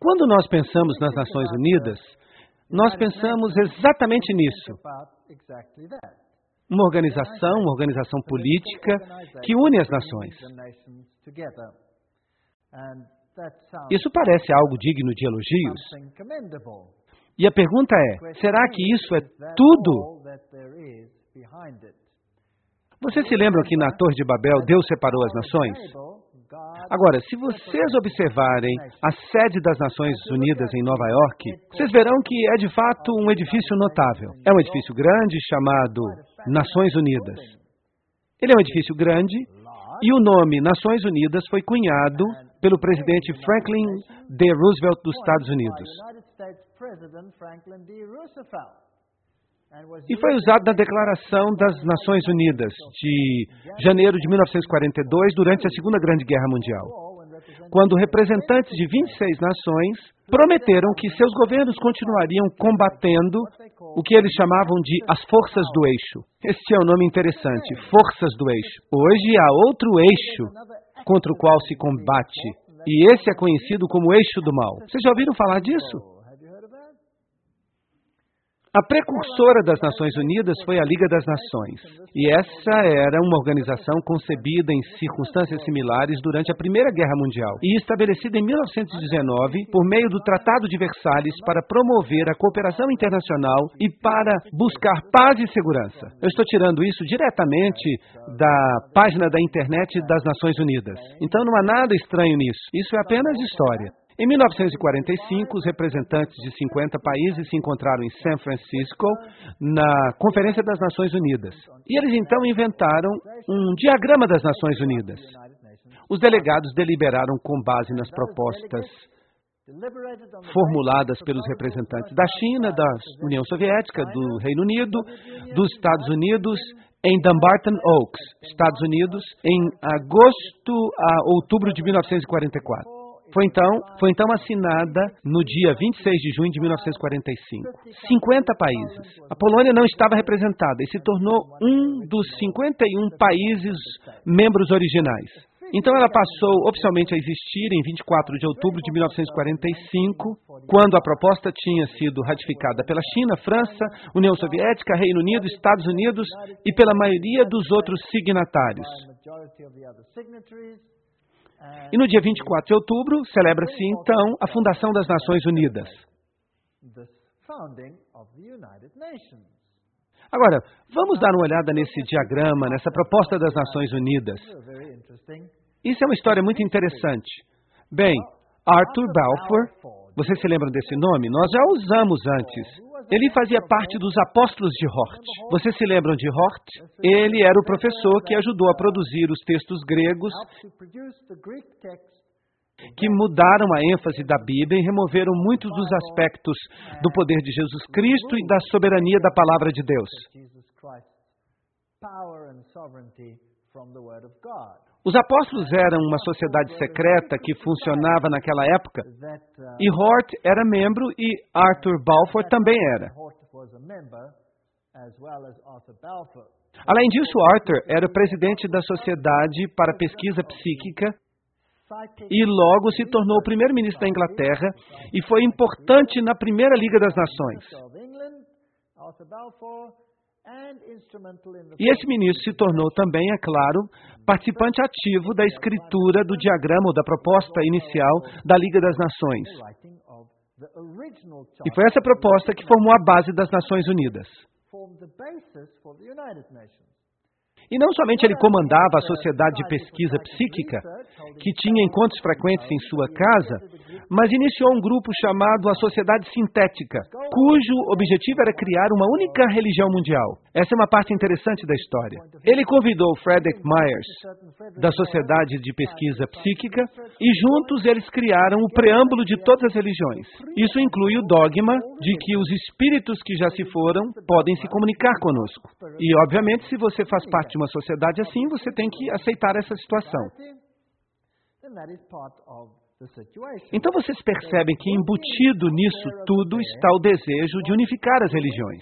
Quando nós pensamos nas Nações Unidas, nós pensamos exatamente nisso. Uma organização política que une as nações. Isso parece algo digno de elogios. E a pergunta é, será que isso é tudo? Vocês se lembram que na Torre de Babel Deus separou as nações? Agora, se vocês observarem a sede das Nações Unidas em Nova York, vocês verão que é de fato um edifício notável. É um edifício grande chamado Nações Unidas. Ele é um edifício grande e o nome Nações Unidas foi cunhado pelo presidente Franklin D. Roosevelt dos Estados Unidos. E foi usado na Declaração das Nações Unidas de janeiro de 1942, durante a Segunda Grande Guerra Mundial, quando representantes de 26 nações prometeram que seus governos continuariam combatendo o que eles chamavam de as forças do eixo. Este é um nome interessante, forças do eixo. Hoje há outro eixo contra o qual se combate, e esse é conhecido como o eixo do mal. Vocês já ouviram falar disso? A precursora das Nações Unidas foi a Liga das Nações, e essa era uma organização concebida em circunstâncias similares durante a Primeira Guerra Mundial e estabelecida em 1919 por meio do Tratado de Versalhes para promover a cooperação internacional e para buscar paz e segurança. Eu estou tirando isso diretamente da página da internet das Nações Unidas. Então não há nada estranho nisso. Isso é apenas história. Em 1945, os representantes de 50 países se encontraram em San Francisco, na Conferência das Nações Unidas. E eles então inventaram um diagrama das Nações Unidas. Os delegados deliberaram com base nas propostas formuladas pelos representantes da China, da União Soviética, do Reino Unido, dos Estados Unidos, em Dumbarton Oaks, Estados Unidos, em agosto a outubro de 1944. Foi então assinada no dia 26 de junho de 1945. 50 países. A Polônia não estava representada e se tornou um dos 51 países membros originais. Então ela passou oficialmente a existir em 24 de outubro de 1945, quando a proposta tinha sido ratificada pela China, França, União Soviética, Reino Unido, Estados Unidos e pela maioria dos outros signatários. E no dia 24 de outubro, celebra-se então a fundação das Nações Unidas. Agora, vamos dar uma olhada nesse diagrama, nessa proposta das Nações Unidas. Isso é uma história muito interessante. Bem, Arthur Balfour, vocês se lembram desse nome? Nós já o usamos antes. Ele fazia parte dos Apóstolos de Hort. Vocês se lembram de Hort? Ele era o professor que ajudou a produzir os textos gregos que mudaram a ênfase da Bíblia e removeram muitos dos aspectos do poder de Jesus Cristo e da soberania da Palavra de Deus. Os apóstolos eram uma sociedade secreta que funcionava naquela época, e Hort era membro e Arthur Balfour também era. Além disso, Arthur era presidente da Sociedade para a Pesquisa Psíquica e logo se tornou o primeiro-ministro da Inglaterra e foi importante na Primeira Liga das Nações. E esse ministro se tornou também, é claro, participante ativo da escritura do diagrama ou da proposta inicial da Liga das Nações. E foi essa proposta que formou a base das Nações Unidas. E não somente ele comandava a Sociedade de Pesquisa Psíquica, que tinha encontros frequentes em sua casa, mas iniciou um grupo chamado a Sociedade Sintética, cujo objetivo era criar uma única religião mundial. Essa é uma parte interessante da história. Ele convidou Frederick Myers, da Sociedade de Pesquisa Psíquica, e juntos eles criaram o preâmbulo de todas as religiões. Isso inclui o dogma de que os espíritos que já se foram podem se comunicar conosco. E, obviamente, se você faz parte de uma sociedade assim, você tem que aceitar essa situação. Então vocês percebem que embutido nisso tudo está o desejo de unificar as religiões.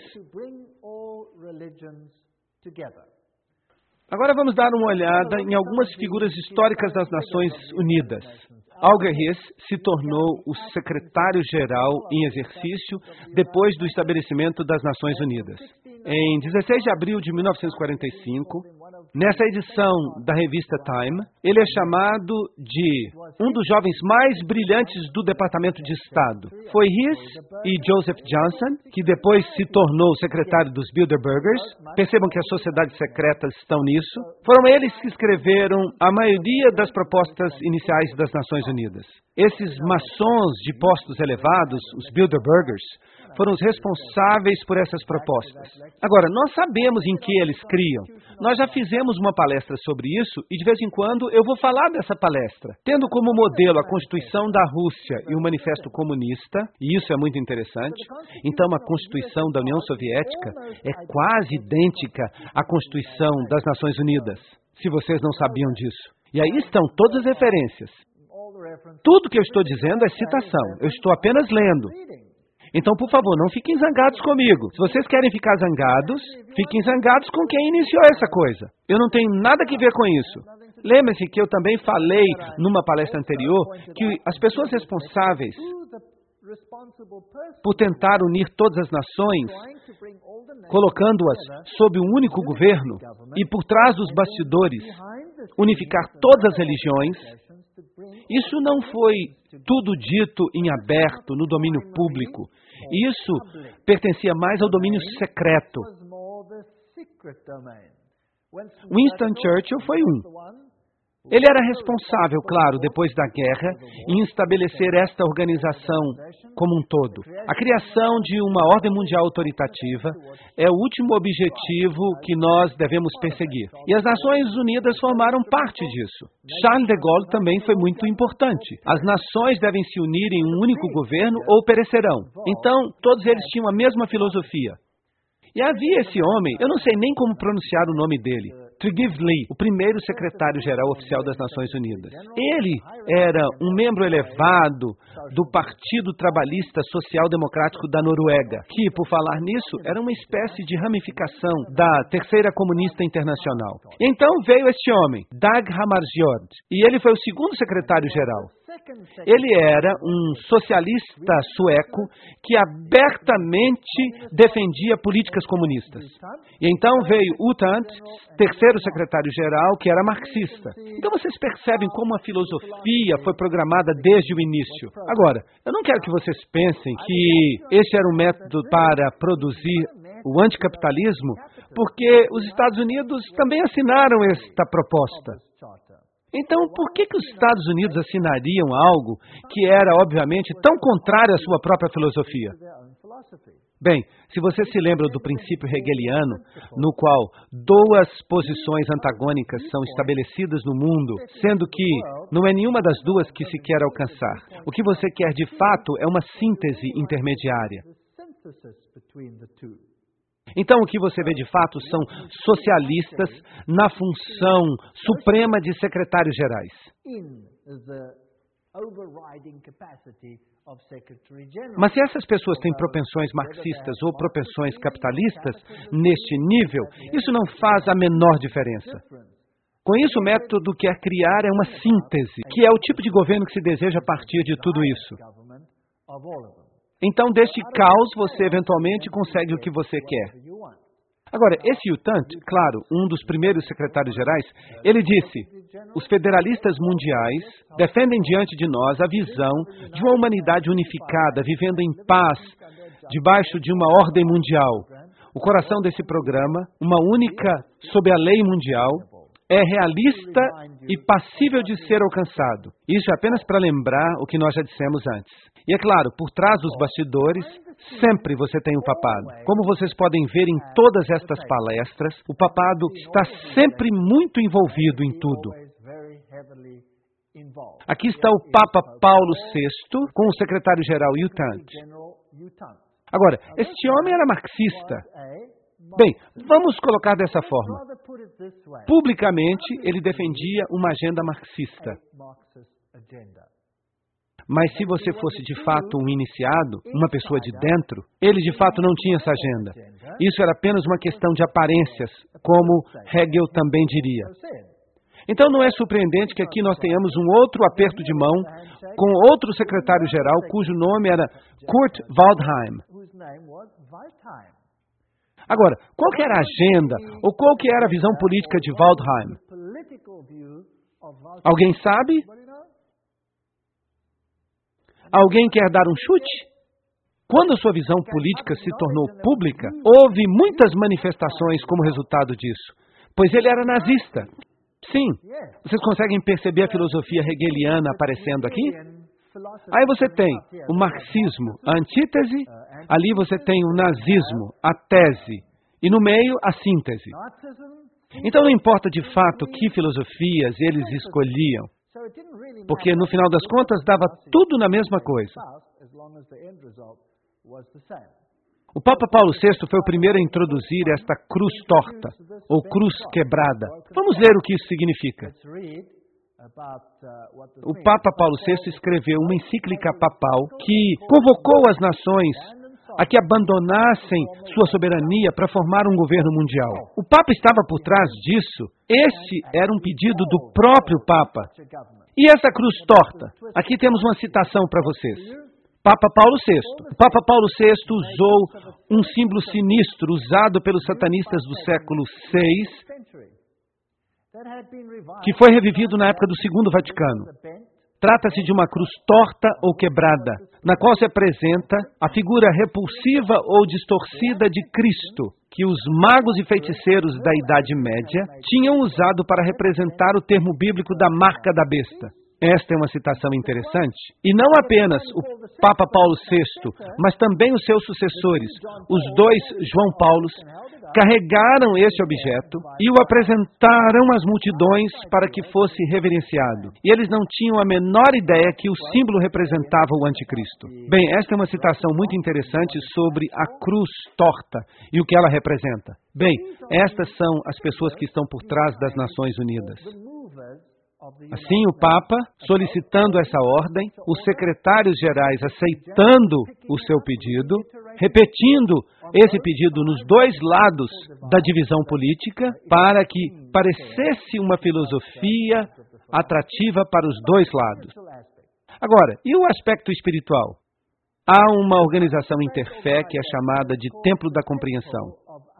Agora vamos dar uma olhada em algumas figuras históricas das Nações Unidas. Alger Hiss se tornou o secretário-geral em exercício depois do estabelecimento das Nações Unidas. Em 16 de abril de 1945, nessa edição da revista Time, ele é chamado de um dos jovens mais brilhantes do Departamento de Estado. Foi Hiss e Joseph Johnson, que depois se tornou secretário dos Bilderbergers. Percebam que as sociedades secretas estão nisso. Foram eles que escreveram a maioria das propostas iniciais das Nações Unidas. Esses maçons de postos elevados, os Bilderbergers, foram os responsáveis por essas propostas. Agora, nós sabemos em que eles criam. Nós já fizemos uma palestra sobre isso e, de vez em quando, eu vou falar dessa palestra. Tendo como modelo a Constituição da Rússia e o Manifesto Comunista, e isso é muito interessante, então a Constituição da União Soviética é quase idêntica à Constituição das Nações Unidas, se vocês não sabiam disso. E aí estão todas as referências. Tudo que eu estou dizendo é citação, eu estou apenas lendo. Então, por favor, não fiquem zangados comigo. Se vocês querem ficar zangados, fiquem zangados com quem iniciou essa coisa. Eu não tenho nada que ver com isso. Lembre-se que eu também falei numa palestra anterior que as pessoas responsáveis por tentar unir todas as nações, colocando-as sob um único governo e por trás dos bastidores, unificar todas as religiões, isso não foi tudo dito em aberto, no domínio público. Isso pertencia mais ao domínio secreto. Winston Churchill foi um. Ele era responsável, claro, depois da guerra, em estabelecer esta organização como um todo. A criação de uma ordem mundial autoritativa é o último objetivo que nós devemos perseguir. E as Nações Unidas formaram parte disso. Charles de Gaulle também foi muito importante. As nações devem se unir em um único governo ou perecerão. Então, todos eles tinham a mesma filosofia. E havia esse homem, eu não sei nem como pronunciar o nome dele, Tocqueville, o primeiro secretário-geral oficial das Nações Unidas. Ele era um membro elevado do Partido Trabalhista Social Democrático da Noruega, que, por falar nisso, era uma espécie de ramificação da Terceira Comunista Internacional. Então veio este homem, Dag Hammarskjöld, e ele foi o segundo secretário-geral. Ele era um socialista sueco que abertamente defendia políticas comunistas. E então veio U Thant, terceiro secretário-geral, que era marxista. Então vocês percebem como a filosofia foi programada desde o início. Agora, eu não quero que vocês pensem que este era um método para produzir o anticapitalismo, porque os Estados Unidos também assinaram esta proposta. Então, por que os Estados Unidos assinariam algo que era, obviamente, tão contrário à sua própria filosofia? Bem, se você se lembra do princípio hegeliano, no qual duas posições antagônicas são estabelecidas no mundo, sendo que não é nenhuma das duas que se quer alcançar. O que você quer, de fato, é uma síntese intermediária. Então, o que você vê de fato são socialistas na função suprema de secretários-gerais. Mas se essas pessoas têm propensões marxistas ou propensões capitalistas neste nível, isso não faz a menor diferença. Com isso, o método quer criar é uma síntese, que é o tipo de governo que se deseja a partir de tudo isso. Então, deste caos, você eventualmente consegue o que você quer. Agora, esse U Thant, claro, um dos primeiros secretários-gerais, ele disse: os federalistas mundiais defendem diante de nós a visão de uma humanidade unificada, vivendo em paz, debaixo de uma ordem mundial. O coração desse programa, uma única sob a lei mundial, é realista e passível de ser alcançado. Isso é apenas para lembrar o que nós já dissemos antes. E é claro, por trás dos bastidores, sempre você tem o papado. Como vocês podem ver em todas estas palestras, o papado está sempre muito envolvido em tudo. Aqui está o Papa Paulo VI com o secretário-geral U Thant. Agora, este homem era marxista. Bem, vamos colocar dessa forma. Publicamente, ele defendia uma agenda marxista. Mas se você fosse de fato um iniciado, uma pessoa de dentro, ele de fato não tinha essa agenda. Isso era apenas uma questão de aparências, como Hegel também diria. Então não é surpreendente que aqui nós tenhamos um outro aperto de mão com outro secretário-geral cujo nome era Kurt Waldheim. Agora, qual que era a agenda ou qual que era a visão política de Waldheim? Alguém sabe? Alguém quer dar um chute? Quando a sua visão política se tornou pública, houve muitas manifestações como resultado disso, pois ele era nazista. Sim, vocês conseguem perceber a filosofia hegeliana aparecendo aqui? Aí você tem o marxismo, a antítese, ali você tem o nazismo, a tese, e no meio a síntese. Então não importa de fato que filosofias eles escolhiam, porque no final das contas dava tudo na mesma coisa. O Papa Paulo VI foi o primeiro a introduzir esta cruz torta, ou cruz quebrada. Vamos ler o que isso significa. O Papa Paulo VI escreveu uma encíclica papal que convocou as nações a que abandonassem sua soberania para formar um governo mundial. O Papa estava por trás disso. Este era um pedido do próprio Papa. E essa cruz torta? Aqui temos uma citação para vocês. Papa Paulo VI. O Papa Paulo VI usou um símbolo sinistro usado pelos satanistas do século VI, que foi revivido na época do Segundo Vaticano. Trata-se de uma cruz torta ou quebrada, na qual se apresenta a figura repulsiva ou distorcida de Cristo, que os magos e feiticeiros da Idade Média tinham usado para representar o termo bíblico da marca da besta. Esta é uma citação interessante. E não apenas o Papa Paulo VI, mas também os seus sucessores, os dois João Paulos, carregaram esse objeto e o apresentaram às multidões para que fosse reverenciado. E eles não tinham a menor ideia que o símbolo representava o anticristo. Bem, esta é uma citação muito interessante sobre a cruz torta e o que ela representa. Bem, estas são as pessoas que estão por trás das Nações Unidas. Assim, o Papa, solicitando essa ordem, os secretários gerais aceitando o seu pedido, repetindo esse pedido nos dois lados da divisão política, para que parecesse uma filosofia atrativa para os dois lados. Agora, e o aspecto espiritual? Há uma organização interfé que é chamada de Templo da Compreensão.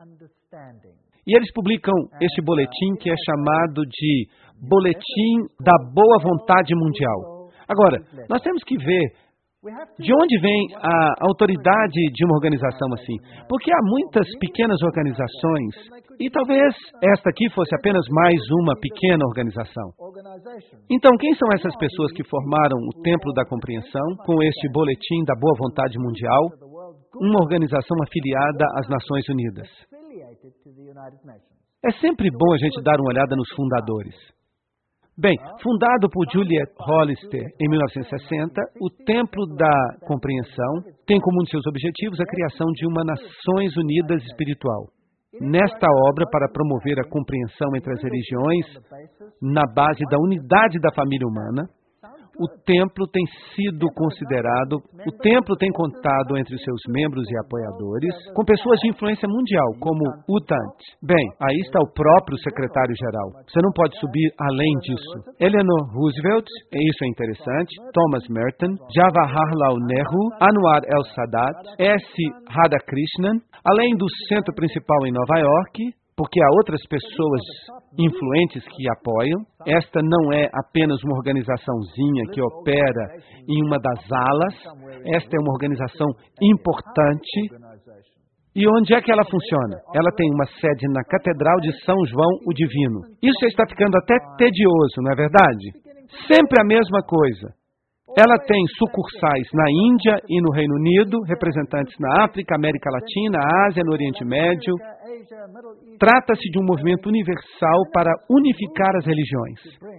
E eles publicam este boletim que é chamado de Boletim da Boa Vontade Mundial. Agora, nós temos que ver de onde vem a autoridade de uma organização assim. Porque há muitas pequenas organizações, e talvez esta aqui fosse apenas mais uma pequena organização. Então, quem são essas pessoas que formaram o Templo da Compreensão com este Boletim da Boa Vontade Mundial? Uma organização afiliada às Nações Unidas. É sempre bom a gente dar uma olhada nos fundadores. Bem, fundado por Juliet Hollister em 1960, o Templo da Compreensão tem como um de seus objetivos a criação de uma Nações Unidas espiritual. Nesta obra, para promover a compreensão entre as religiões, na base da unidade da família humana, o templo tem contado entre os seus membros e apoiadores com pessoas de influência mundial, como U Thant. Bem, aí está o próprio secretário-geral. Você não pode subir além disso. Eleanor Roosevelt, isso é interessante, Thomas Merton, Jawaharlal Nehru, Anwar el-Sadat, S. Radhakrishnan, além do centro principal em Nova York, porque há outras pessoas influentes que apoiam. Esta não é apenas uma organizaçãozinha que opera em uma das alas. Esta é uma organização importante. E onde é que ela funciona? Ela tem uma sede na Catedral de São João o Divino. Isso já está ficando até tedioso, não é verdade? Sempre a mesma coisa. Ela tem sucursais na Índia e no Reino Unido, representantes na África, América Latina, Ásia, no Oriente Médio. Trata-se de um movimento universal para unificar as religiões.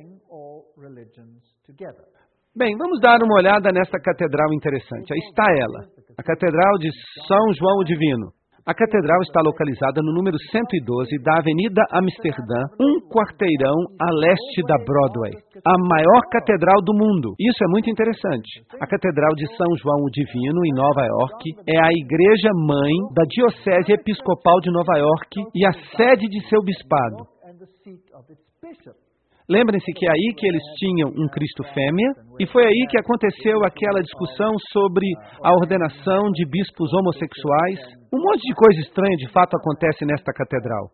Bem, vamos dar uma olhada nesta catedral interessante. Aí está ela, a Catedral de São João o Divino. A catedral está localizada no número 112 da Avenida Amsterdã, um quarteirão a leste da Broadway. A maior catedral do mundo. Isso é muito interessante. A Catedral de São João o Divino, em Nova York, é a igreja-mãe da Diocese Episcopal de Nova York e a sede de seu bispado. Lembrem-se que é aí que eles tinham um Cristo fêmea, e foi aí que aconteceu aquela discussão sobre a ordenação de bispos homossexuais. Um monte de coisa estranha de fato acontece nesta catedral.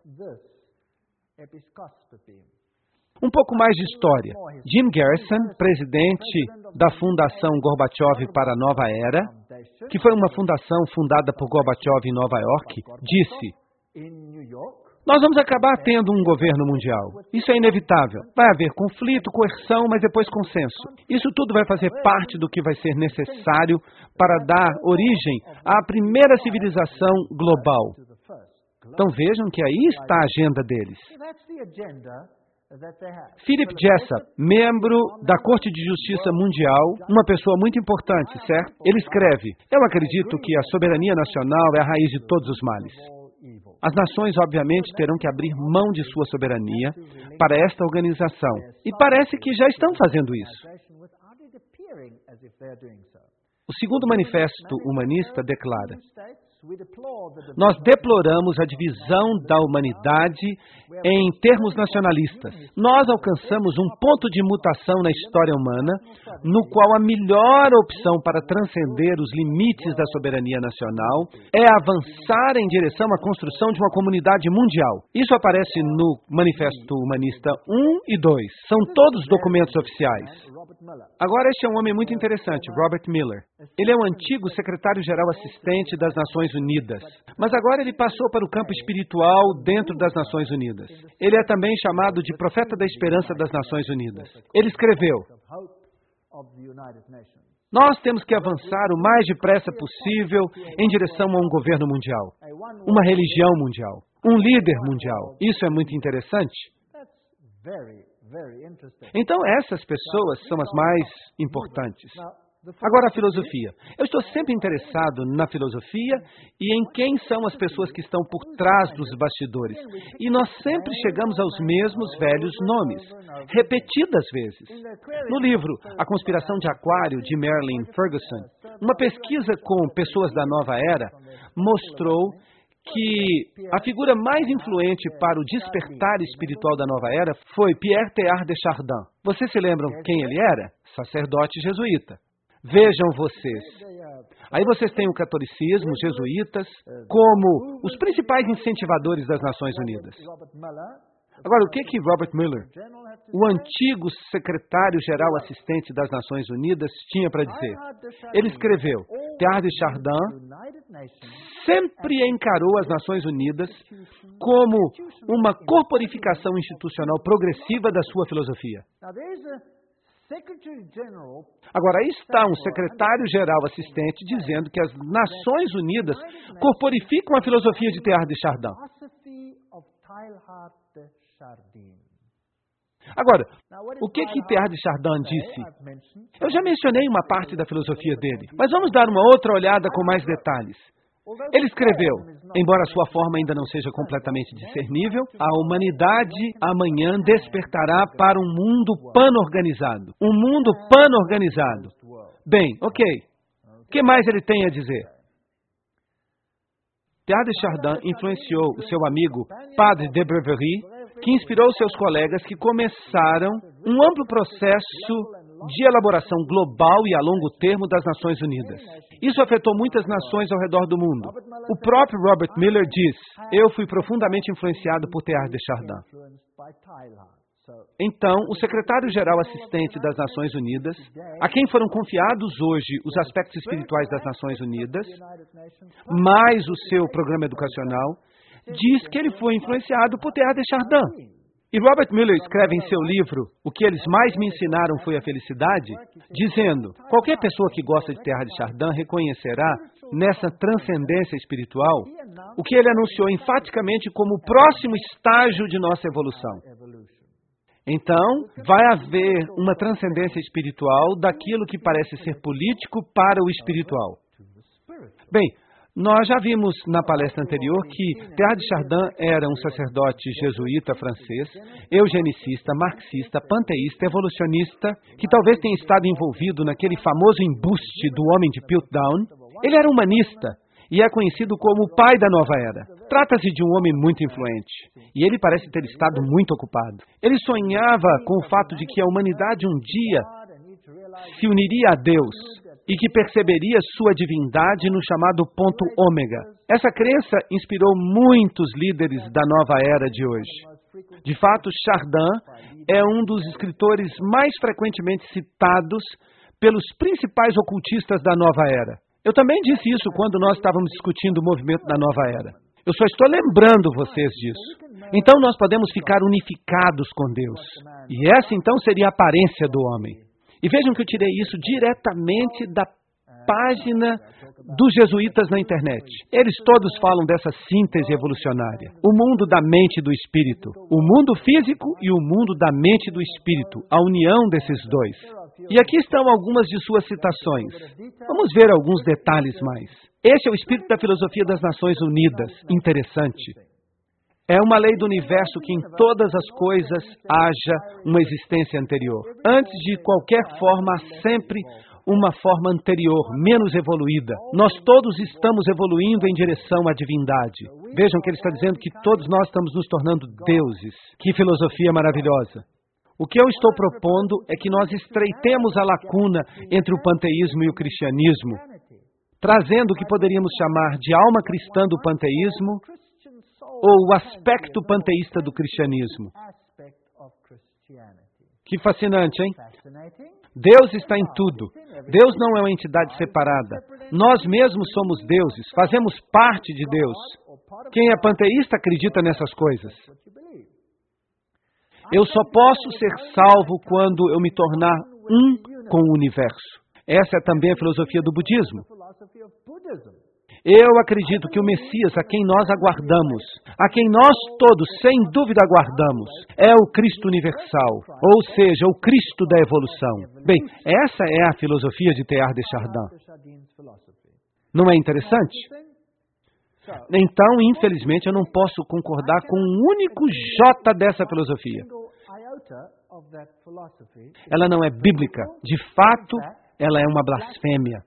Um pouco mais de história. Jim Garrison, presidente da Fundação Gorbachev para a Nova Era, que foi uma fundação fundada por Gorbachev em Nova York, disse: nós vamos acabar tendo um governo mundial. Isso é inevitável. Vai haver conflito, coerção, mas depois consenso. Isso tudo vai fazer parte do que vai ser necessário para dar origem à primeira civilização global. Então vejam que aí está a agenda deles. Philip Jessup, membro da Corte de Justiça Mundial, uma pessoa muito importante, certo? Ele escreve: eu acredito que a soberania nacional é a raiz de todos os males. As nações, obviamente, terão que abrir mão de sua soberania para esta organização. E parece que já estão fazendo isso. O segundo manifesto humanista declara: nós deploramos a divisão da humanidade em termos nacionalistas. Nós alcançamos um ponto de mutação na história humana, no qual a melhor opção para transcender os limites da soberania nacional é avançar em direção à construção de uma comunidade mundial. Isso aparece no Manifesto Humanista 1 e 2. São todos documentos oficiais. Agora, este é um homem muito interessante, Robert Miller. Ele é o antigo secretário-geral assistente das Nações Unidas, mas agora ele passou para o campo espiritual dentro das Nações Unidas. Ele é também chamado de profeta da esperança das Nações Unidas. Ele escreveu: nós temos que avançar o mais depressa possível em direção a um governo mundial, uma religião mundial, um líder mundial. Isso é muito interessante. Então, essas pessoas são as mais importantes. Agora, a filosofia. Eu estou sempre interessado na filosofia e em quem são as pessoas que estão por trás dos bastidores. E nós sempre chegamos aos mesmos velhos nomes, repetidas vezes. No livro A Conspiração de Aquário, de Marilyn Ferguson, uma pesquisa com pessoas da Nova Era mostrou que a figura mais influente para o despertar espiritual da Nova Era foi Pierre Teilhard de Chardin. Vocês se lembram quem ele era? Sacerdote jesuíta. Vejam vocês. Aí vocês têm o catolicismo, os jesuítas, como os principais incentivadores das Nações Unidas. Agora, o que Robert Miller, o antigo secretário-geral assistente das Nações Unidas, tinha para dizer? Ele escreveu: Teilhard de Chardin sempre encarou as Nações Unidas como uma corporificação institucional progressiva da sua filosofia. Agora, aí está um secretário-geral assistente dizendo que as Nações Unidas corporificam a filosofia de Teilhard de Chardin. Agora, o que Teilhard de Chardin disse? Eu já mencionei uma parte da filosofia dele, mas vamos dar uma outra olhada com mais detalhes. Ele escreveu: embora sua forma ainda não seja completamente discernível, a humanidade amanhã despertará para um mundo pan-organizado. Um mundo pan-organizado. Bem, ok. O que mais ele tem a dizer? Teilhard de Chardin influenciou o seu amigo Padre de Breverie, que inspirou seus colegas que começaram um amplo processo de elaboração global e a longo termo das Nações Unidas. Isso afetou muitas nações ao redor do mundo. O próprio Robert Miller diz: eu fui profundamente influenciado por Teilhard de Chardin. Então, o secretário-geral assistente das Nações Unidas, a quem foram confiados hoje os aspectos espirituais das Nações Unidas, mais o seu programa educacional, diz que ele foi influenciado por Teilhard de Chardin. E Robert Miller escreve em seu livro O que eles mais me ensinaram foi a felicidade, dizendo: qualquer pessoa que gosta de Teilhard de Chardin reconhecerá nessa transcendência espiritual o que ele anunciou enfaticamente como o próximo estágio de nossa evolução. Então, vai haver uma transcendência espiritual daquilo que parece ser político para o espiritual. Bem, nós já vimos na palestra anterior que Teilhard de Chardin era um sacerdote jesuíta francês, eugenicista, marxista, panteísta, evolucionista, que talvez tenha estado envolvido naquele famoso embuste do homem de Piltdown. Ele era humanista e é conhecido como o pai da nova era. Trata-se de um homem muito influente, e ele parece ter estado muito ocupado. Ele sonhava com o fato de que a humanidade um dia se uniria a Deus e que perceberia sua divindade no chamado ponto ômega. Essa crença inspirou muitos líderes da nova era de hoje. De fato, Chardin é um dos escritores mais frequentemente citados pelos principais ocultistas da nova era. Eu também disse isso quando nós estávamos discutindo o movimento da nova era. Eu só estou lembrando vocês disso. Então nós podemos ficar unificados com Deus. E essa então seria a aparência do homem. E vejam que eu tirei isso diretamente da página dos jesuítas na internet. Eles todos falam dessa síntese evolucionária. O mundo da mente e do espírito. O mundo físico e o mundo da mente e do espírito. A união desses dois. E aqui estão algumas de suas citações. Vamos ver alguns detalhes mais. Esse é o espírito da filosofia das Nações Unidas. Interessante. É uma lei do universo que em todas as coisas haja uma existência anterior. Antes de qualquer forma, há sempre uma forma anterior, menos evoluída. Nós todos estamos evoluindo em direção à divindade. Vejam que ele está dizendo que todos nós estamos nos tornando deuses. Que filosofia maravilhosa! O que eu estou propondo é que nós estreitemos a lacuna entre o panteísmo e o cristianismo, trazendo o que poderíamos chamar de alma cristã do panteísmo ou o aspecto panteísta do cristianismo. Que fascinante, hein? Deus está em tudo. Deus não é uma entidade separada. Nós mesmos somos deuses, fazemos parte de Deus. Quem é panteísta acredita nessas coisas. Eu só posso ser salvo quando eu me tornar um com o universo. Essa é também a filosofia do budismo. Eu acredito que o Messias, a quem nós aguardamos, a quem nós todos, sem dúvida, aguardamos, é o Cristo universal, ou seja, o Cristo da evolução. Bem, essa é a filosofia de Teilhard de Chardin. Não é interessante? Então, infelizmente, eu não posso concordar com um único jota dessa filosofia. Ela não é bíblica. De fato, ela é uma blasfêmia.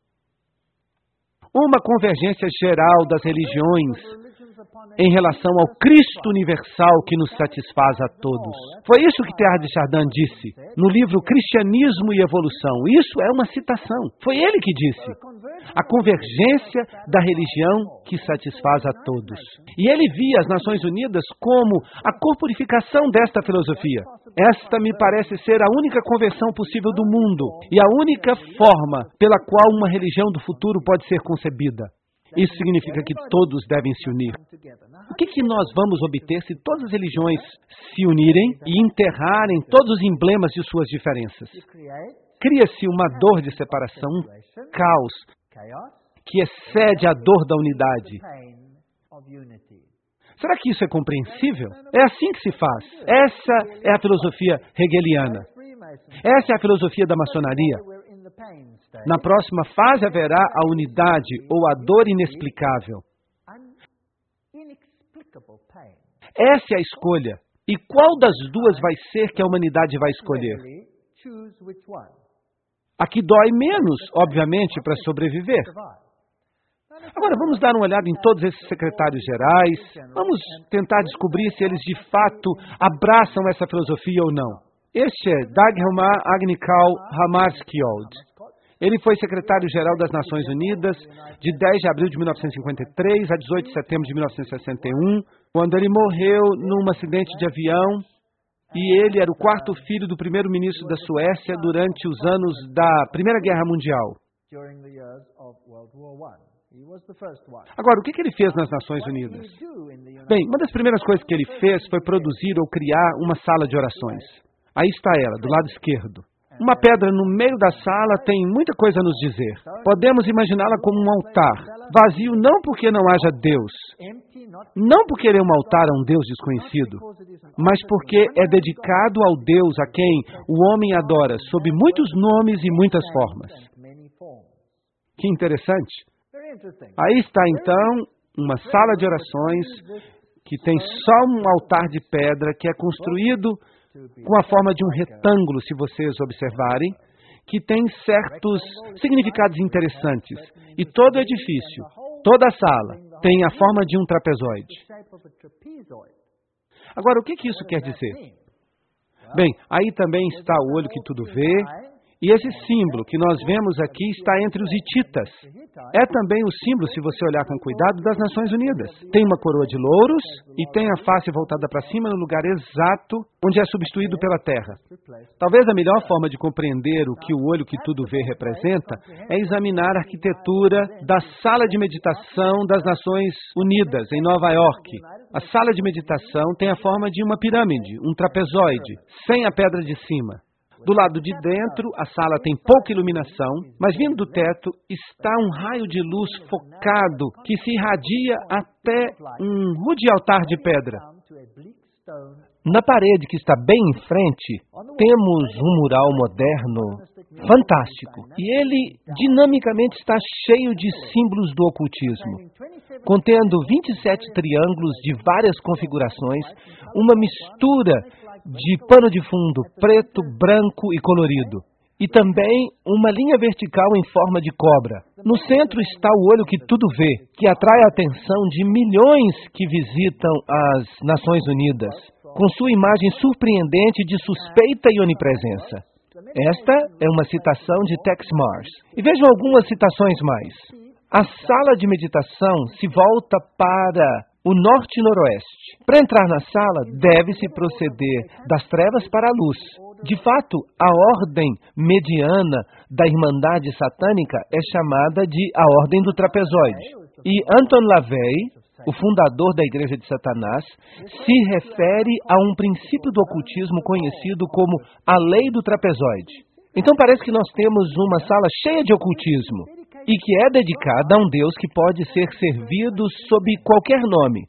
Uma convergência geral das religiões em relação ao Cristo universal que nos satisfaz a todos. Foi isso que Teilhard de Chardin disse no livro Cristianismo e Evolução. Isso é uma citação. Foi ele que disse. A convergência da religião que satisfaz a todos. E ele via as Nações Unidas como a corporificação desta filosofia. Esta me parece ser a única conversão possível do mundo e a única forma pela qual uma religião do futuro pode ser concebida. Isso significa que todos devem se unir. O que nós vamos obter se todas as religiões se unirem e enterrarem todos os emblemas de suas diferenças? Cria-se uma dor de separação, um caos, que excede a dor da unidade. Será que isso é compreensível? É assim que se faz. Essa é a filosofia hegeliana. Essa é a filosofia da maçonaria. Na próxima fase haverá a unidade ou a dor inexplicável. Essa é a escolha. E qual das duas vai ser que a humanidade vai escolher? A que dói menos, obviamente, para sobreviver. Agora, vamos dar uma olhada em todos esses secretários gerais. Vamos tentar descobrir se eles, de fato, abraçam essa filosofia ou não. Este é Dagmar Agnikau Hammarskjöld. Ele foi secretário-geral das Nações Unidas de 10 de abril de 1953 a 18 de setembro de 1961, quando ele morreu num acidente de avião, e ele era o quarto filho do primeiro-ministro da Suécia durante os anos da Primeira Guerra Mundial. Agora, o que ele fez nas Nações Unidas? Bem, uma das primeiras coisas que ele fez foi produzir ou criar uma sala de orações. Aí está ela, do lado esquerdo. Uma pedra no meio da sala tem muita coisa a nos dizer. Podemos imaginá-la como um altar, vazio não porque não haja Deus, não porque ele é um altar a um Deus desconhecido, mas porque é dedicado ao Deus a quem o homem adora, sob muitos nomes e muitas formas. Que interessante. Aí está então uma sala de orações que tem só um altar de pedra que é construído com a forma de um retângulo, se vocês observarem, que tem certos significados interessantes. E todo o edifício, Toda a sala tem a forma de um trapezoide. Agora, o que isso quer dizer? Bem, aí também está o olho que tudo vê, e esse símbolo que nós vemos aqui está entre os hititas. É também o símbolo, se você olhar com cuidado, das Nações Unidas. Tem uma coroa de louros e tem a face voltada para cima no lugar exato onde é substituído pela terra. Talvez a melhor forma de compreender o que o olho que tudo vê representa é examinar a arquitetura da Sala de Meditação das Nações Unidas, em Nova York. A sala de meditação tem a forma de uma pirâmide, um trapezoide, sem a pedra de cima. Do lado de dentro, a sala tem pouca iluminação, mas vindo do teto está um raio de luz focado que se irradia até um rude altar de pedra. Na parede que está bem em frente, temos um mural moderno fantástico. E ele dinamicamente está cheio de símbolos do ocultismo, contendo 27 triângulos de várias configurações, uma mistura de pano de fundo preto, branco e colorido. E também uma linha vertical em forma de cobra. No centro está o olho que tudo vê, que atrai a atenção de milhões que visitam as Nações Unidas, com sua imagem surpreendente de suspeita e onipresença. Esta é uma citação de Tex Mars. E vejam algumas citações mais. A sala de meditação se volta para o norte e noroeste. Para entrar na sala, deve-se proceder das trevas para a luz. De fato, a ordem mediana da Irmandade Satânica é chamada de a Ordem do Trapezoide. E Anton LaVey, o fundador da Igreja de Satanás, se refere a um princípio do ocultismo conhecido como a Lei do Trapezoide. Então parece que nós temos uma sala cheia de ocultismo, e que é dedicada a um Deus que pode ser servido sob qualquer nome.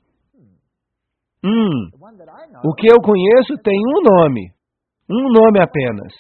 O que eu conheço tem um nome apenas.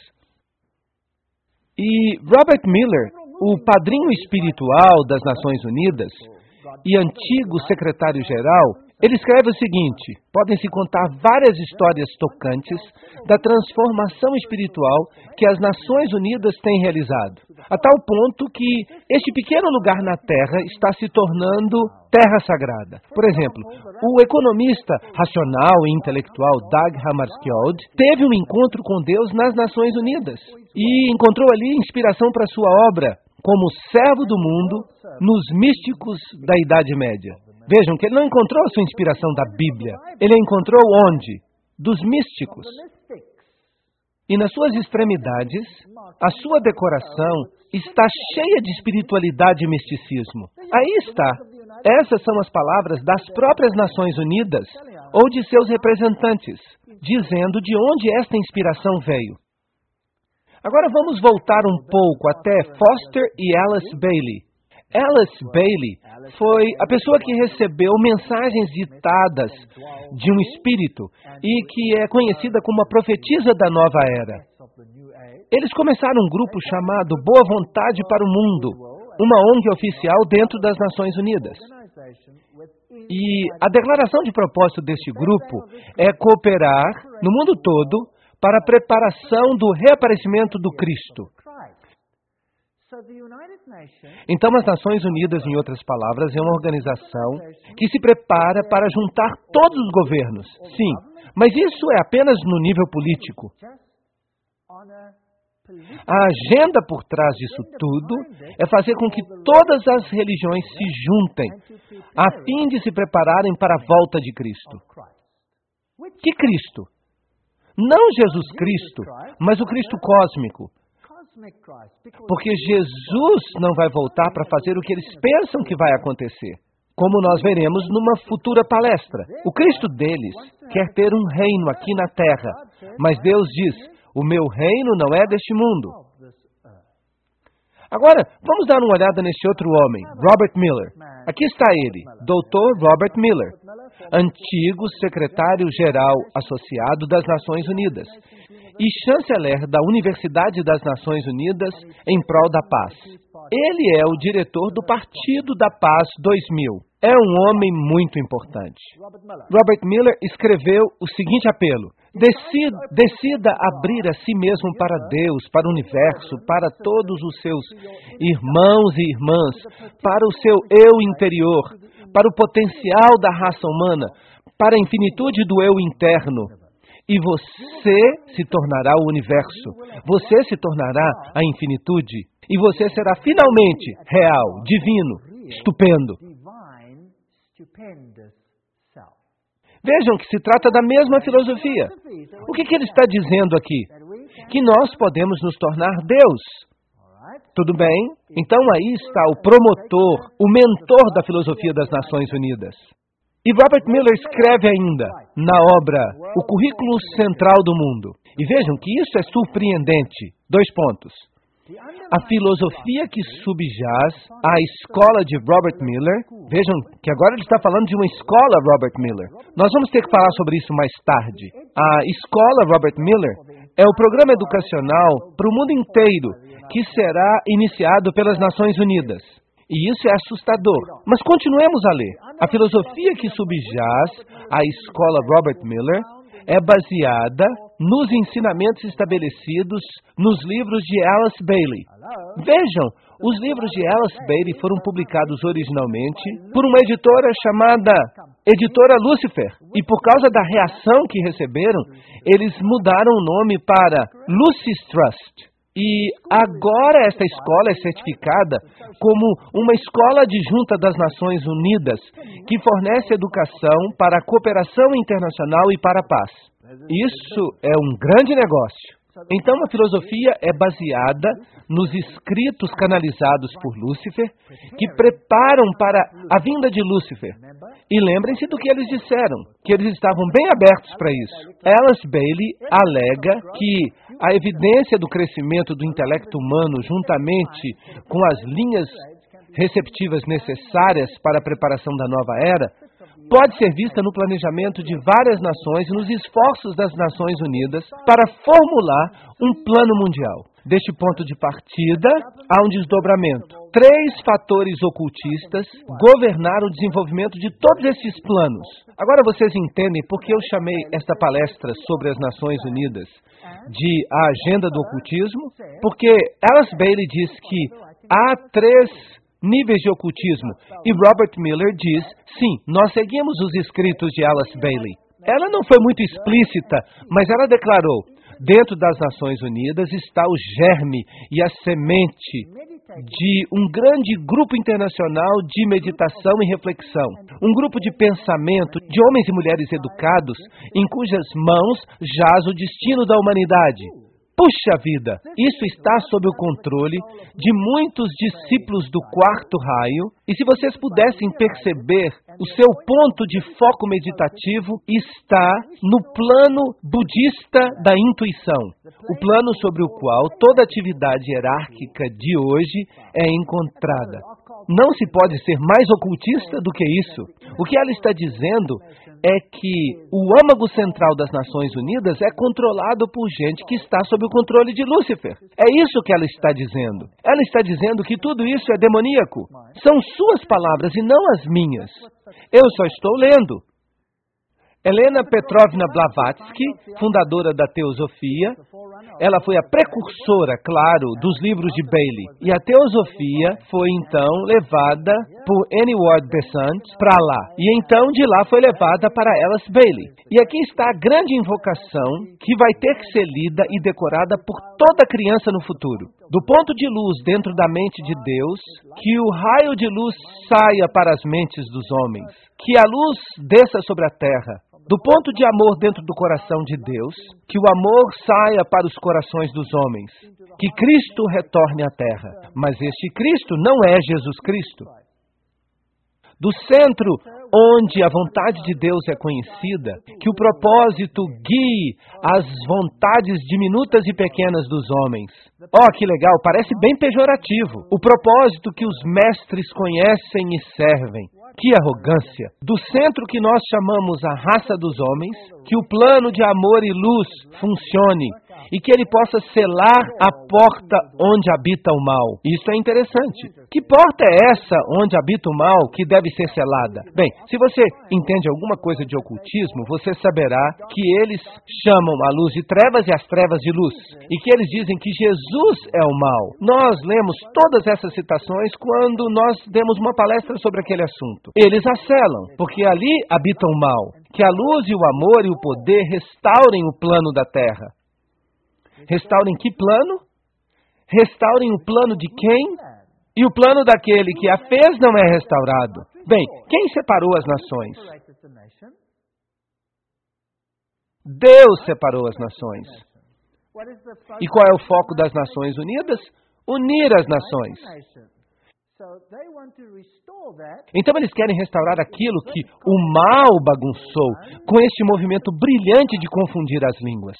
E Robert Miller, o padrinho espiritual das Nações Unidas e antigo secretário-geral, ele escreve o seguinte: podem-se contar várias histórias tocantes da transformação espiritual que as Nações Unidas têm realizado, a tal ponto que este pequeno lugar na Terra está se tornando terra sagrada. Por exemplo, o economista racional e intelectual Dag Hammarskjöld teve um encontro com Deus nas Nações Unidas e encontrou ali inspiração para sua obra como servo do mundo nos místicos da Idade Média. Vejam que ele não encontrou a sua inspiração da Bíblia. Ele a encontrou onde? Dos místicos. E nas suas extremidades, a sua decoração está cheia de espiritualidade e misticismo. Aí está. Essas são as palavras das próprias Nações Unidas ou de seus representantes, dizendo de onde esta inspiração veio. Agora vamos voltar um pouco até Foster e Alice Bailey. Alice Bailey foi a pessoa que recebeu mensagens ditadas de um espírito e que é conhecida como a profetisa da nova era. Eles começaram um grupo chamado Boa Vontade para o Mundo, uma ONG oficial dentro das Nações Unidas. E a declaração de propósito deste grupo é cooperar no mundo todo para a preparação do reaparecimento do Cristo. Então, as Nações Unidas, em outras palavras, é uma organização que se prepara para juntar todos os governos. Sim, mas isso é apenas no nível político. A agenda por trás disso tudo é fazer com que todas as religiões se juntem a fim de se prepararem para a volta de Cristo. Que Cristo? Não Jesus Cristo, mas o Cristo cósmico. Porque Jesus não vai voltar para fazer o que eles pensam que vai acontecer, como nós veremos numa futura palestra. O Cristo deles quer ter um reino aqui na terra, mas Deus diz: o meu reino não é deste mundo. Agora, vamos dar uma olhada neste outro homem, Robert Miller. Aqui está ele, Dr. Robert Miller, antigo secretário-geral associado das Nações Unidas e chanceler da Universidade das Nações Unidas em prol da paz. Ele é o diretor do Partido da Paz 2000. é um homem muito importante. Robert Miller escreveu o seguinte apelo: decida abrir a si mesmo para Deus, para o universo, para todos os seus irmãos e irmãs, para o seu eu interior, para o potencial da raça humana, para a infinitude do eu interno. E você se tornará o universo, você se tornará a infinitude, e você será finalmente real, divino, estupendo. Vejam que se trata da mesma filosofia. O que ele está dizendo aqui? Que nós podemos nos tornar Deus. Tudo bem? Então aí está o promotor, o mentor da filosofia das Nações Unidas. E Robert Miller escreve ainda, na obra O Currículo Central do Mundo. E vejam que isso é surpreendente. 2 pontos. A filosofia que subjaz à escola de Robert Miller, vejam que agora ele está falando de uma escola Robert Miller. Nós vamos ter que falar sobre isso mais tarde. A escola Robert Miller é o programa educacional para o mundo inteiro que será iniciado pelas Nações Unidas. E isso é assustador. Mas continuemos a ler. A filosofia que subjaz à escola Robert Miller é baseada nos ensinamentos estabelecidos nos livros de Alice Bailey. Vejam, os livros de Alice Bailey foram publicados originalmente por uma editora chamada Editora Lucifer. E por causa da reação que receberam, eles mudaram o nome para Lucis Trust. E agora esta escola é certificada como uma escola adjunta das Nações Unidas, que fornece educação para a cooperação internacional e para a paz. Isso é um grande negócio. Então, a filosofia é baseada nos escritos canalizados por Lúcifer, que preparam para a vinda de Lúcifer. E lembrem-se do que eles disseram, que eles estavam bem abertos para isso. Alice Bailey alega que a evidência do crescimento do intelecto humano, juntamente com as linhas receptivas necessárias para a preparação da nova era, pode ser vista no planejamento de várias nações e nos esforços das Nações Unidas para formular um plano mundial. Deste ponto de partida, há um desdobramento. 3 fatores ocultistas governaram o desenvolvimento de todos esses planos. Agora vocês entendem por que eu chamei esta palestra sobre as Nações Unidas de a agenda do ocultismo? Porque Alice Bailey diz que há 3 níveis de ocultismo. E Robert Miller diz, sim, nós seguimos os escritos de Alice Bailey. Ela não foi muito explícita, mas ela declarou, dentro das Nações Unidas está o germe e a semente de um grande grupo internacional de meditação e reflexão. Um grupo de pensamento de homens e mulheres educados, em cujas mãos jaz o destino da humanidade. Puxa vida, isso está sob o controle de muitos discípulos do 4º raio, e se vocês pudessem perceber, o seu ponto de foco meditativo está no plano budista da intuição, o plano sobre o qual toda atividade hierárquica de hoje é encontrada. Não se pode ser mais ocultista do que isso. O que ela está dizendo é que o âmago central das Nações Unidas é controlado por gente que está sob o controle de Lúcifer. É isso que ela está dizendo. Ela está dizendo que tudo isso é demoníaco. São suas palavras e não as minhas. Eu só estou lendo. Helena Petrovna Blavatsky, fundadora da Teosofia, ela foi a precursora, claro, dos livros de Bailey. E a Teosofia foi, então, levada por Annie Ward Besant para lá. E então, de lá, foi levada para Alice Bailey. E aqui está a grande invocação que vai ter que ser lida e decorada por toda criança no futuro. Do ponto de luz dentro da mente de Deus, que o raio de luz saia para as mentes dos homens. Que a luz desça sobre a terra. Do ponto de amor dentro do coração de Deus, que o amor saia para os corações dos homens, que Cristo retorne à terra. Mas este Cristo não é Jesus Cristo. Do centro onde a vontade de Deus é conhecida, que o propósito guie as vontades diminutas e pequenas dos homens. Oh, que legal, parece bem pejorativo. O propósito que os mestres conhecem e servem. Que arrogância! Do centro que nós chamamos a raça dos homens, que o plano de amor e luz funcione, e que ele possa selar a porta onde habita o mal. Isso é interessante. Que porta é essa onde habita o mal que deve ser selada? Bem, se você entende alguma coisa de ocultismo, você saberá que eles chamam a luz de trevas e as trevas de luz, e que eles dizem que Jesus é o mal. Nós lemos todas essas citações quando nós demos uma palestra sobre aquele assunto. Eles a selam, porque ali habita o mal. Que a luz e o amor e o poder restaurem o plano da terra. Restaurem que plano? Restaurem o plano de quem? E o plano daquele que a fez não é restaurado. Bem, quem separou as nações? Deus separou as nações. E qual é o foco das Nações Unidas? Unir as nações. Então eles querem restaurar aquilo que o mal bagunçou, com este movimento brilhante de confundir as línguas.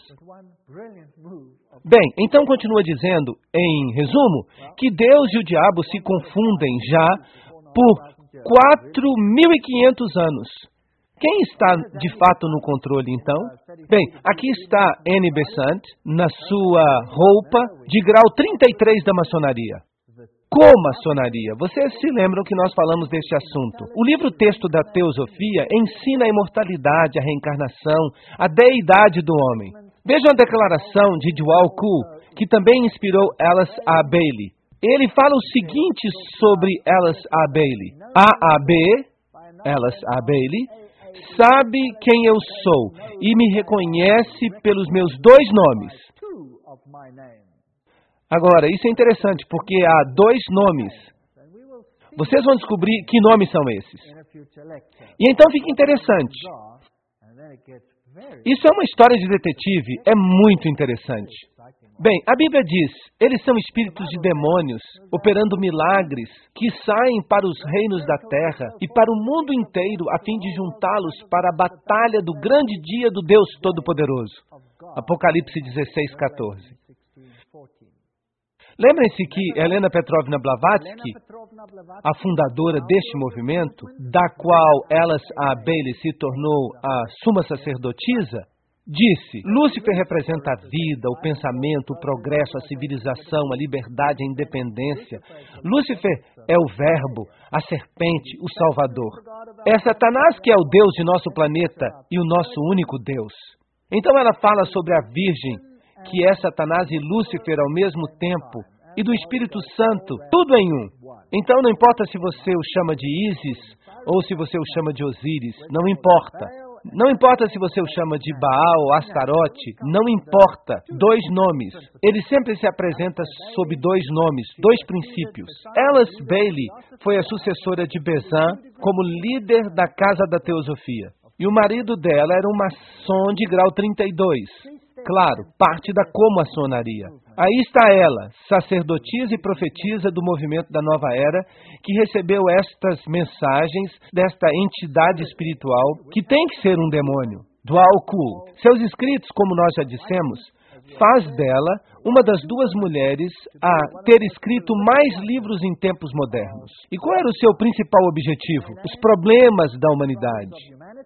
Bem, então continua dizendo, em resumo, que Deus e o diabo se confundem já por 4.500 anos. Quem está de fato no controle, então? Bem, aqui está Annie Besant, na sua roupa de grau 33 da maçonaria. Comaçonaria. Vocês se lembram que nós falamos deste assunto. O livro Texto da Teosofia ensina a imortalidade, a reencarnação, a deidade do homem. Vejam a declaração de Djwhal Khul, que também inspirou Alice A. Bailey. Ele fala o seguinte sobre Alice A. Bailey. Alice A. Bailey, sabe quem eu sou e me reconhece pelos meus 2 nomes. Agora, isso é interessante, porque há 2 nomes. Vocês vão descobrir que nomes são esses. E então fica interessante. Isso é uma história de detetive, é muito interessante. Bem, a Bíblia diz, eles são espíritos de demônios, operando milagres, que saem para os reinos da terra e para o mundo inteiro, a fim de juntá-los para a batalha do grande dia do Deus Todo-Poderoso. Apocalipse 16:14. Lembrem-se que Helena Petrovna Blavatsky, a fundadora deste movimento, da qual Alice A. Bailey se tornou a suma sacerdotisa, disse, Lúcifer representa a vida, o pensamento, o progresso, a civilização, a liberdade, a independência. Lúcifer é o verbo, a serpente, o salvador. É Satanás que é o Deus de nosso planeta e o nosso único Deus. Então ela fala sobre a Virgem, que é Satanás e Lúcifer ao mesmo tempo, e do Espírito Santo, tudo em um. Então não importa se você o chama de Ísis, ou se você o chama de Osíris, não importa. Não importa se você o chama de Baal ou Astarote, não importa. 2 nomes. Ele sempre se apresenta sob 2 nomes, 2 princípios. Alice Bailey foi a sucessora de Besant como líder da Casa da Teosofia. E o marido dela era um maçom de grau 32. Claro, parte da comaçonaria. Aí está ela, sacerdotisa e profetisa do movimento da Nova Era, que recebeu estas mensagens desta entidade espiritual, que tem que ser um demônio, Djwhal Khul. Seus escritos, como nós já dissemos, faz dela uma das 2 mulheres a ter escrito mais livros em tempos modernos. E qual era o seu principal objetivo? Os problemas da humanidade.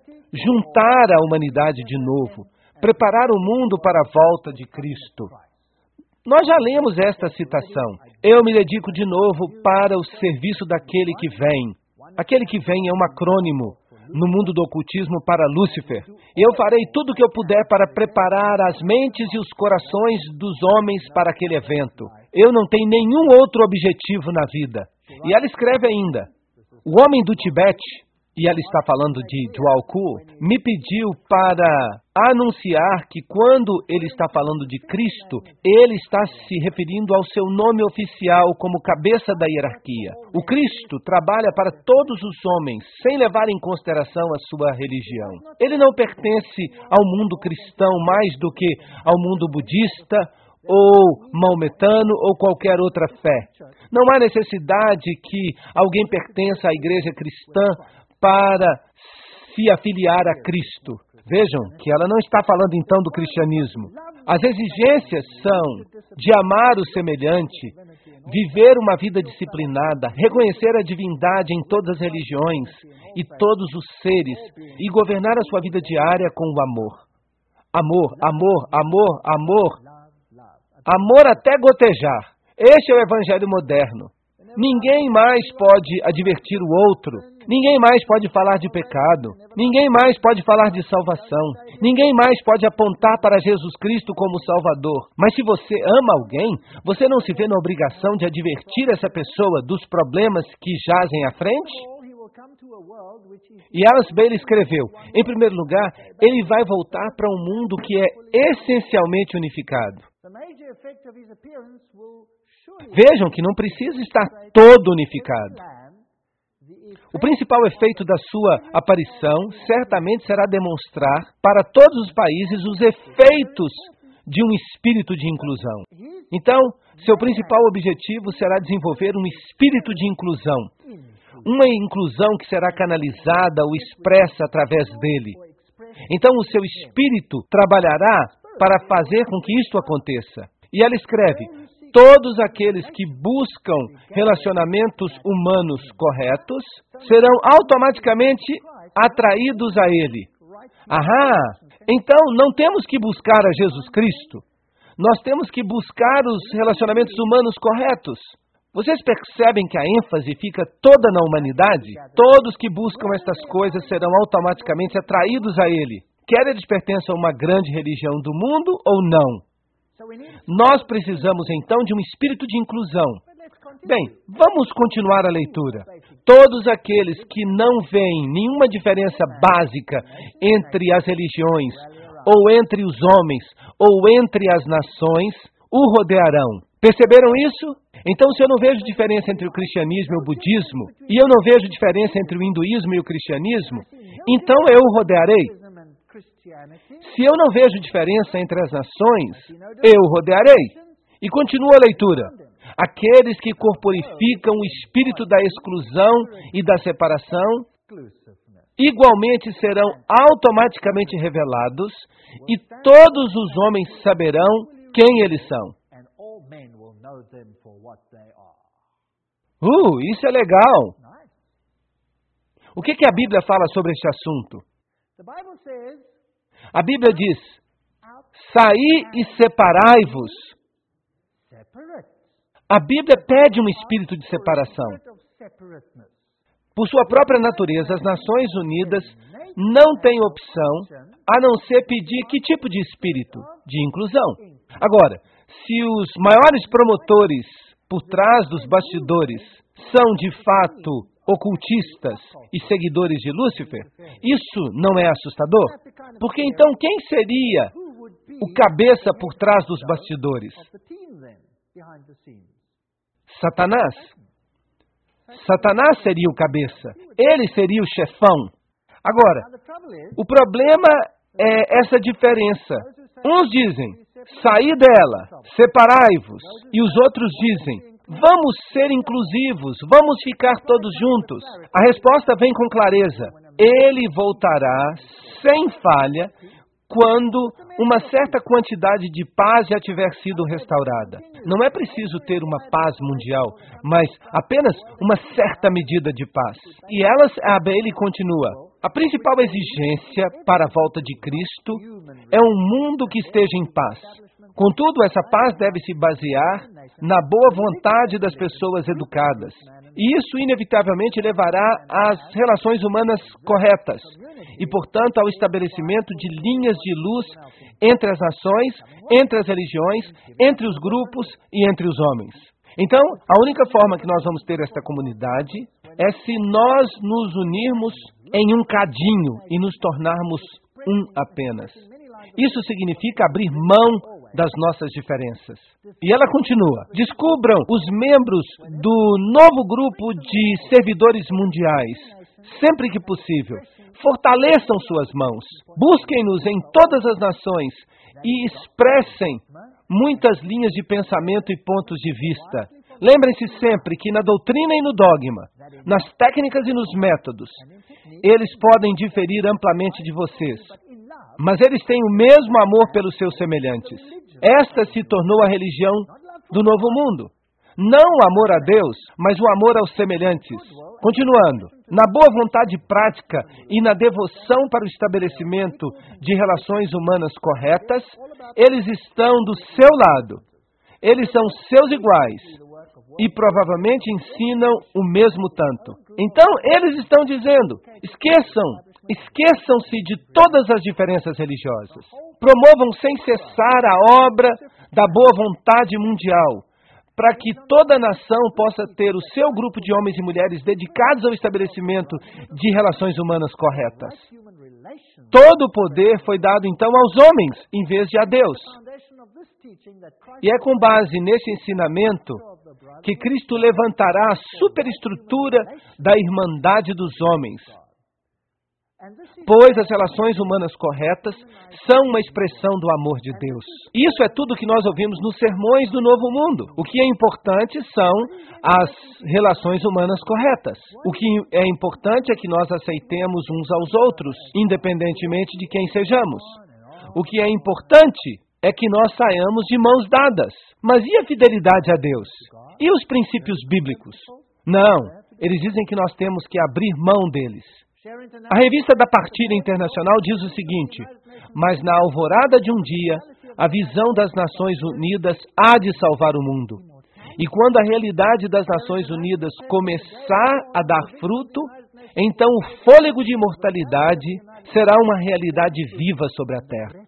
Juntar a humanidade de novo. Preparar o mundo para a volta de Cristo. Nós já lemos esta citação. Eu me dedico de novo para o serviço daquele que vem. Aquele que vem é um acrônimo no mundo do ocultismo para Lúcifer. E eu farei tudo o que eu puder para preparar as mentes e os corações dos homens para aquele evento. Eu não tenho nenhum outro objetivo na vida. E ela escreve ainda, o homem do Tibete, e ela está falando de Djwhal Khul, me pediu para anunciar que quando ele está falando de Cristo, ele está se referindo ao seu nome oficial como cabeça da hierarquia. O Cristo trabalha para todos os homens, sem levar em consideração a sua religião. Ele não pertence ao mundo cristão mais do que ao mundo budista, ou maometano, ou qualquer outra fé. Não há necessidade que alguém pertença à igreja cristã para se afiliar a Cristo. Vejam que ela não está falando então do cristianismo. As exigências são de amar o semelhante, viver uma vida disciplinada, reconhecer a divindade em todas as religiões e todos os seres e governar a sua vida diária com o amor. Amor, amor, amor, amor. Amor até gotejar. Este é o evangelho moderno. Ninguém mais pode advertir o outro. Ninguém mais pode falar de pecado. Ninguém mais pode falar de salvação. Ninguém mais pode apontar para Jesus Cristo como Salvador. Mas se você ama alguém, você não se vê na obrigação de advertir essa pessoa dos problemas que jazem à frente? E Alice Bailey escreveu, em primeiro lugar, ele vai voltar para um mundo que é essencialmente unificado. Vejam que não precisa estar todo unificado. O principal efeito da sua aparição certamente será demonstrar para todos os países os efeitos de um espírito de inclusão. Então, seu principal objetivo será desenvolver um espírito de inclusão. Uma inclusão que será canalizada ou expressa através dele. Então, o seu espírito trabalhará para fazer com que isto aconteça. E ela escreve, todos aqueles que buscam relacionamentos humanos corretos serão automaticamente atraídos a ele. Então não temos que buscar a Jesus Cristo. Nós temos que buscar os relacionamentos humanos corretos. Vocês percebem que a ênfase fica toda na humanidade? Todos que buscam estas coisas serão automaticamente atraídos a ele. Quer eles pertençam a uma grande religião do mundo ou não. Nós precisamos então de um espírito de inclusão. Bem, vamos continuar a leitura. Todos aqueles que não veem nenhuma diferença básica entre as religiões, ou entre os homens, ou entre as nações, o rodearão. Perceberam isso? Então, se eu não vejo diferença entre o cristianismo e o budismo, e eu não vejo diferença entre o hinduísmo e o cristianismo, então eu o rodearei. Se eu não vejo diferença entre as nações, eu o rodearei. E continua a leitura. Aqueles que corporificam o espírito da exclusão e da separação, igualmente serão automaticamente revelados, e todos os homens saberão quem eles são. Isso é legal. O que a Bíblia fala sobre este assunto? A Bíblia diz, saí e separai-vos. A Bíblia pede um espírito de separação. Por sua própria natureza, as Nações Unidas não têm opção a não ser pedir que tipo de espírito? De inclusão. Agora, se os maiores promotores por trás dos bastidores são de fato ocultistas e seguidores de Lúcifer, isso não é assustador? Porque então quem seria o cabeça por trás dos bastidores? Satanás. Satanás seria o cabeça. Ele seria o chefão. Agora, o problema é essa diferença. Uns dizem, saí dela, separai-vos. E os outros dizem, vamos ser inclusivos, vamos ficar todos juntos. A resposta vem com clareza. Ele voltará sem falha quando uma certa quantidade de paz já tiver sido restaurada. Não é preciso ter uma paz mundial, mas apenas uma certa medida de paz. E a Bailey continua. A principal exigência para a volta de Cristo é um mundo que esteja em paz. Contudo, essa paz deve se basear na boa vontade das pessoas educadas. E isso, inevitavelmente, levará às relações humanas corretas e, portanto, ao estabelecimento de linhas de luz entre as nações, entre as religiões, entre os grupos e entre os homens. Então, a única forma que nós vamos ter esta comunidade é se nós nos unirmos em um cadinho e nos tornarmos um apenas. Isso significa abrir mão das nossas diferenças. E ela continua. Descubram os membros do novo grupo de servidores mundiais, sempre que possível. Fortaleçam suas mãos. Busquem-nos em todas as nações e expressem muitas linhas de pensamento e pontos de vista. Lembrem-se sempre que na doutrina e no dogma, nas técnicas e nos métodos, eles podem diferir amplamente de vocês. Mas eles têm o mesmo amor pelos seus semelhantes. Esta se tornou a religião do novo mundo. Não o amor a Deus, mas o amor aos semelhantes. Continuando, na boa vontade prática e na devoção para o estabelecimento de relações humanas corretas, eles estão do seu lado. Eles são seus iguais e provavelmente ensinam o mesmo tanto. Então, eles estão dizendo, esqueçam-se de todas as diferenças religiosas. Promovam sem cessar a obra da boa vontade mundial, para que toda a nação possa ter o seu grupo de homens e mulheres dedicados ao estabelecimento de relações humanas corretas. Todo o poder foi dado então aos homens, em vez de a Deus. E é com base nesse ensinamento que Cristo levantará a superestrutura da irmandade dos homens, pois as relações humanas corretas são uma expressão do amor de Deus. Isso é tudo que nós ouvimos nos sermões do Novo Mundo. O que é importante são as relações humanas corretas. O que é importante é que nós aceitemos uns aos outros, independentemente de quem sejamos. O que é importante é que nós saiamos de mãos dadas. Mas e a fidelidade a Deus? E os princípios bíblicos? Não, eles dizem que nós temos que abrir mão deles. A revista da Partilha Internacional diz o seguinte: mas na alvorada de um dia, a visão das Nações Unidas há de salvar o mundo. E quando a realidade das Nações Unidas começar a dar fruto, então o fôlego de imortalidade será uma realidade viva sobre a Terra.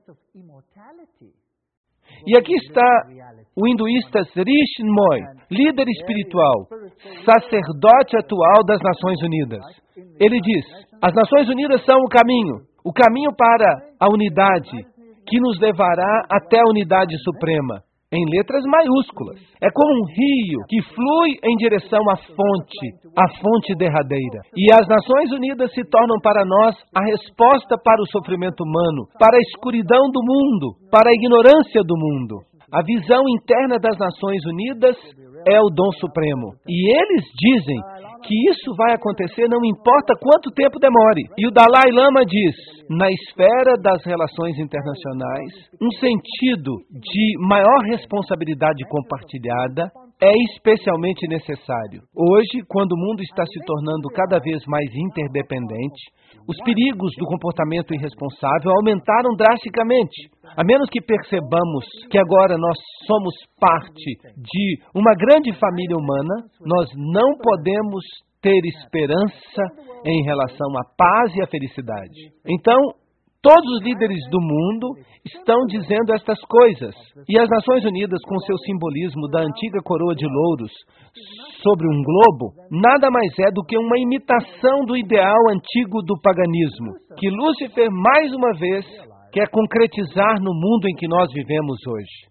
E aqui está o hinduísta Rishi Moy, líder espiritual, sacerdote atual das Nações Unidas. Ele diz, as Nações Unidas são o caminho para a unidade, que nos levará até a unidade suprema, em letras maiúsculas. É como um rio que flui em direção à fonte derradeira. E as Nações Unidas se tornam para nós a resposta para o sofrimento humano, para a escuridão do mundo, para a ignorância do mundo. A visão interna das Nações Unidas é o dom supremo. E eles dizem que isso vai acontecer não importa quanto tempo demore. E o Dalai Lama diz, na esfera das relações internacionais, um sentido de maior responsabilidade compartilhada é especialmente necessário. Hoje, quando o mundo está se tornando cada vez mais interdependente, os perigos do comportamento irresponsável aumentaram drasticamente. A menos que percebamos que agora nós somos parte de uma grande família humana, nós não podemos ter esperança em relação à paz e à felicidade. Então, todos os líderes do mundo estão dizendo estas coisas. E as Nações Unidas, com seu simbolismo da antiga coroa de louros sobre um globo, nada mais é do que uma imitação do ideal antigo do paganismo, que Lúcifer, mais uma vez, quer concretizar no mundo em que nós vivemos hoje.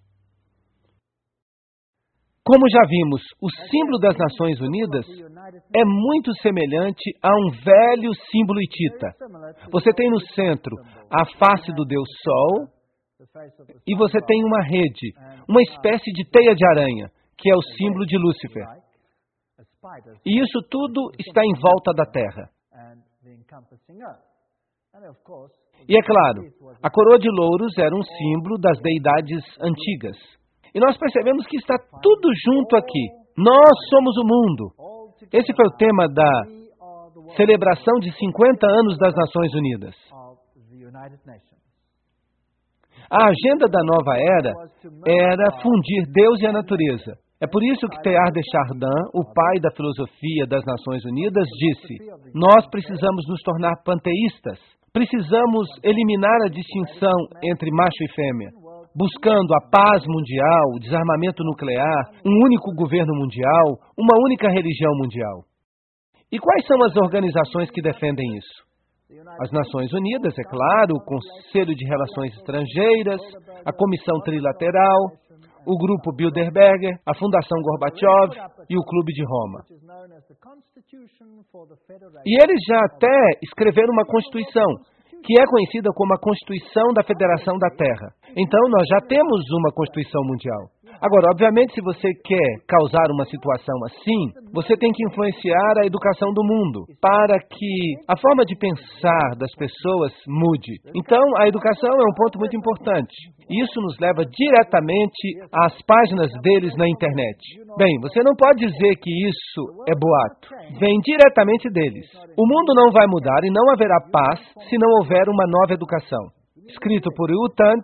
Como já vimos, o símbolo das Nações Unidas é muito semelhante a um velho símbolo hitita. Você tem no centro a face do Deus Sol e você tem uma rede, uma espécie de teia de aranha, que é o símbolo de Lúcifer. E isso tudo está em volta da Terra. E é claro, a coroa de louros era um símbolo das deidades antigas. E nós percebemos que está tudo junto aqui. Nós somos o mundo. Esse foi o tema da celebração de 50 anos das Nações Unidas. A agenda da nova era fundir Deus e a natureza. É por isso que Teilhard de Chardin, o pai da filosofia das Nações Unidas, disse: nós precisamos nos tornar panteístas. Precisamos eliminar a distinção entre macho e fêmea, buscando a paz mundial, o desarmamento nuclear, um único governo mundial, uma única religião mundial. E quais são as organizações que defendem isso? As Nações Unidas, é claro, o Conselho de Relações Estrangeiras, a Comissão Trilateral, o Grupo Bilderberger, a Fundação Gorbachev e o Clube de Roma. E eles já até escreveram uma Constituição, que é conhecida como a Constituição da Federação da Terra. Então, nós já temos uma Constituição Mundial. Agora, obviamente, se você quer causar uma situação assim, você tem que influenciar a educação do mundo, para que a forma de pensar das pessoas mude. Então, a educação é um ponto muito importante. Isso nos leva diretamente às páginas deles na internet. Bem, você não pode dizer que isso é boato. Vem diretamente deles. O mundo não vai mudar e não haverá paz se não houver uma nova educação. Escrito por Wu Tant,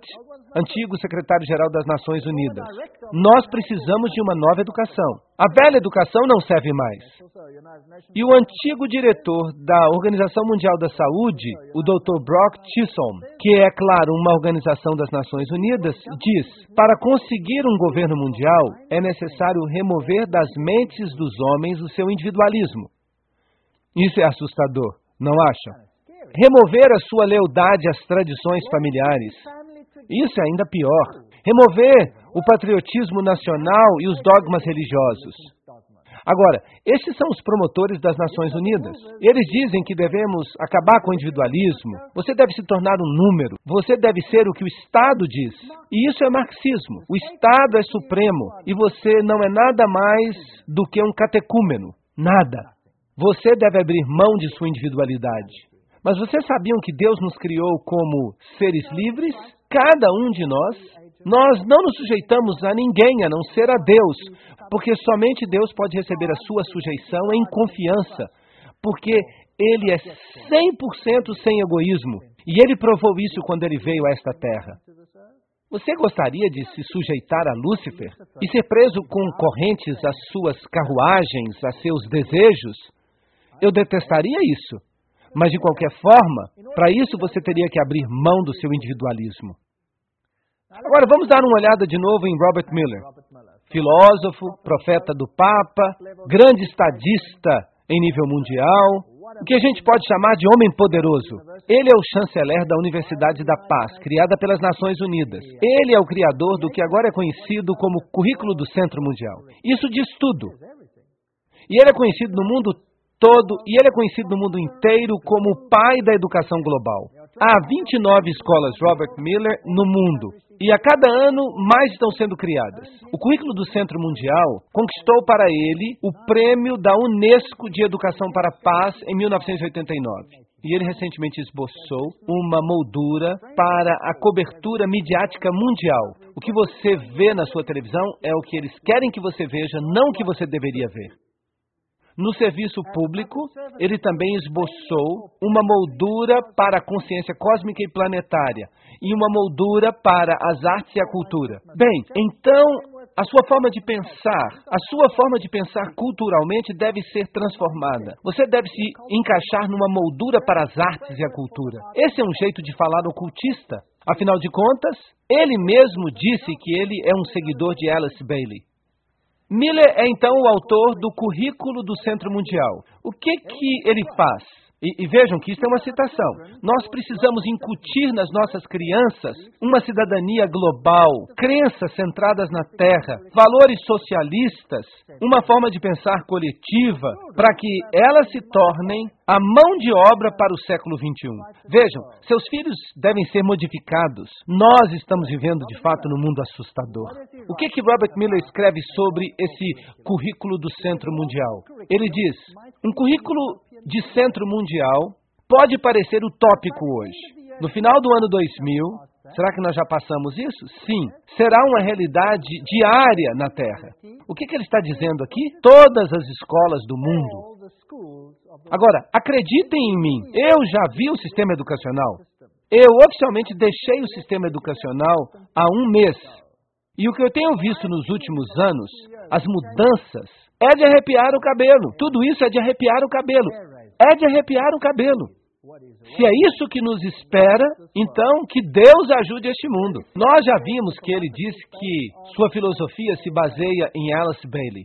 antigo secretário-geral das Nações Unidas. Nós precisamos de uma nova educação. A velha educação não serve mais. E o antigo diretor da Organização Mundial da Saúde, o Dr. Brock Chisholm, que é, claro, uma organização das Nações Unidas, diz: para conseguir um governo mundial, é necessário remover das mentes dos homens o seu individualismo. Isso é assustador, não acham? Remover a sua lealdade às tradições familiares. Isso é ainda pior. Remover o patriotismo nacional e os dogmas religiosos. Agora, estes são os promotores das Nações Unidas. Eles dizem que devemos acabar com o individualismo. Você deve se tornar um número. Você deve ser o que o Estado diz. E isso é marxismo. O Estado é supremo e você não é nada mais do que um catecúmeno. Nada. Você deve abrir mão de sua individualidade. Mas vocês sabiam que Deus nos criou como seres livres? Cada um de nós. Nós não nos sujeitamos a ninguém, a não ser a Deus, porque somente Deus pode receber a sua sujeição em confiança, porque Ele é 100% sem egoísmo, e Ele provou isso quando Ele veio a esta terra. Você gostaria de se sujeitar a Lúcifer e ser preso com correntes às suas carruagens, a seus desejos? Eu detestaria isso. Mas, de qualquer forma, para isso você teria que abrir mão do seu individualismo. Agora, vamos dar uma olhada de novo em Robert Miller. Filósofo, profeta do Papa, grande estadista em nível mundial, o que a gente pode chamar de homem poderoso. Ele é o chanceler da Universidade da Paz, criada pelas Nações Unidas. Ele é o criador do que agora é conhecido como Currículo do Centro Mundial. Isso diz tudo. E ele é conhecido no mundo todo, e ele é conhecido no mundo inteiro como o pai da educação global. Há 29 escolas Robert Miller no mundo, e a cada ano mais estão sendo criadas. O Currículo do Centro Mundial conquistou para ele o prêmio da Unesco de Educação para a Paz em 1989. E ele recentemente esboçou uma moldura para a cobertura midiática mundial. O que você vê na sua televisão é o que eles querem que você veja, não o que você deveria ver. No serviço público, ele também esboçou uma moldura para a consciência cósmica e planetária e uma moldura para as artes e a cultura. Bem, então, a sua forma de pensar culturalmente deve ser transformada. Você deve se encaixar numa moldura para as artes e a cultura. Esse é um jeito de falar ocultista. Afinal de contas, ele mesmo disse que ele é um seguidor de Alice Bailey. Miller é então o autor do Currículo do Centro Mundial. O que ele faz? E vejam que isso é uma citação. Nós precisamos incutir nas nossas crianças uma cidadania global, crenças centradas na terra, valores socialistas, uma forma de pensar coletiva, para que elas se tornem a mão de obra para o século XXI. Vejam, seus filhos devem ser modificados. Nós estamos vivendo, de fato, num mundo assustador. O que Robert Miller escreve sobre esse Currículo do Centro Mundial? Ele diz: um currículo de Centro Mundial pode parecer utópico hoje. No final do ano 2000, será que nós já passamos isso? Sim. Será uma realidade diária na Terra. O que ele está dizendo aqui? Todas as escolas do mundo. Agora, acreditem em mim, eu já vi o sistema educacional. Eu oficialmente deixei o sistema educacional há um mês. E o que eu tenho visto nos últimos anos, as mudanças, é de arrepiar o cabelo. Tudo isso é de arrepiar o cabelo. É de arrepiar o cabelo. Se é isso que nos espera, então que Deus ajude este mundo. Nós já vimos que ele disse que sua filosofia se baseia em Alice Bailey.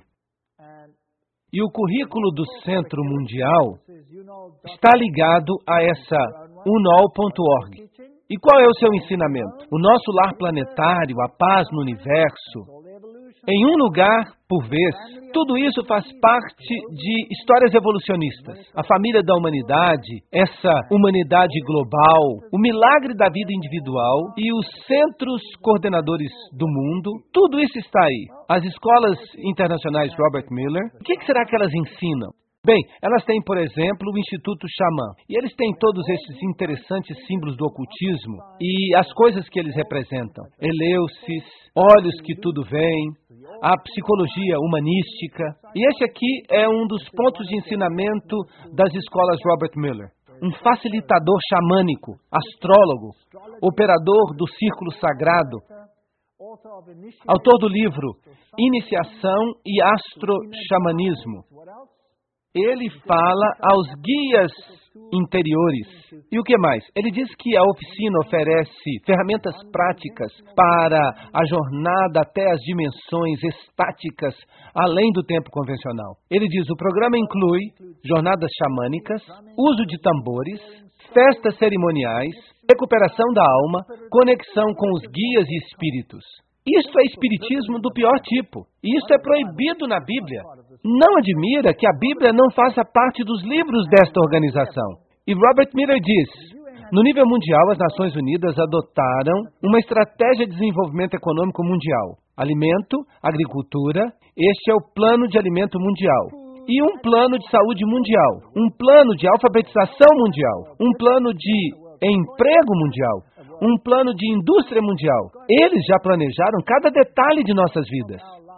E o Currículo do Centro Mundial está ligado a essa unol.org. E qual é o seu ensinamento? O nosso lar planetário, a paz no universo, em um lugar por vez. Tudo isso faz parte de histórias evolucionistas. A família da humanidade, essa humanidade global, o milagre da vida individual e os centros coordenadores do mundo, tudo isso está aí. As escolas internacionais Robert Miller, o que será que elas ensinam? Bem, elas têm, por exemplo, o Instituto Xamã. E eles têm todos esses interessantes símbolos do ocultismo e as coisas que eles representam. Eleusis, olhos que tudo veem, a psicologia humanística. E esse aqui é um dos pontos de ensinamento das escolas Robert Miller. um facilitador xamânico, astrólogo, operador do círculo sagrado, autor do livro Iniciação e Astro-Xamanismo. Ele fala aos guias interiores. E o que mais? Ele diz que a oficina oferece ferramentas práticas para a jornada até as dimensões estáticas, além do tempo convencional. Ele diz, o programa inclui jornadas xamânicas, uso de tambores, festas cerimoniais, recuperação da alma, conexão com os guias e espíritos. Isto é espiritismo do pior tipo. E isto é proibido na Bíblia. Não admira que a Bíblia não faça parte dos livros desta organização. E Robert Miller diz, no nível mundial, as Nações Unidas adotaram uma estratégia de desenvolvimento econômico mundial. Alimento, agricultura, este é o Plano de Alimento Mundial. E um plano de saúde mundial. Um plano de alfabetização mundial. Um plano de emprego mundial. Um plano de indústria mundial. Eles já planejaram cada detalhe de nossas vidas.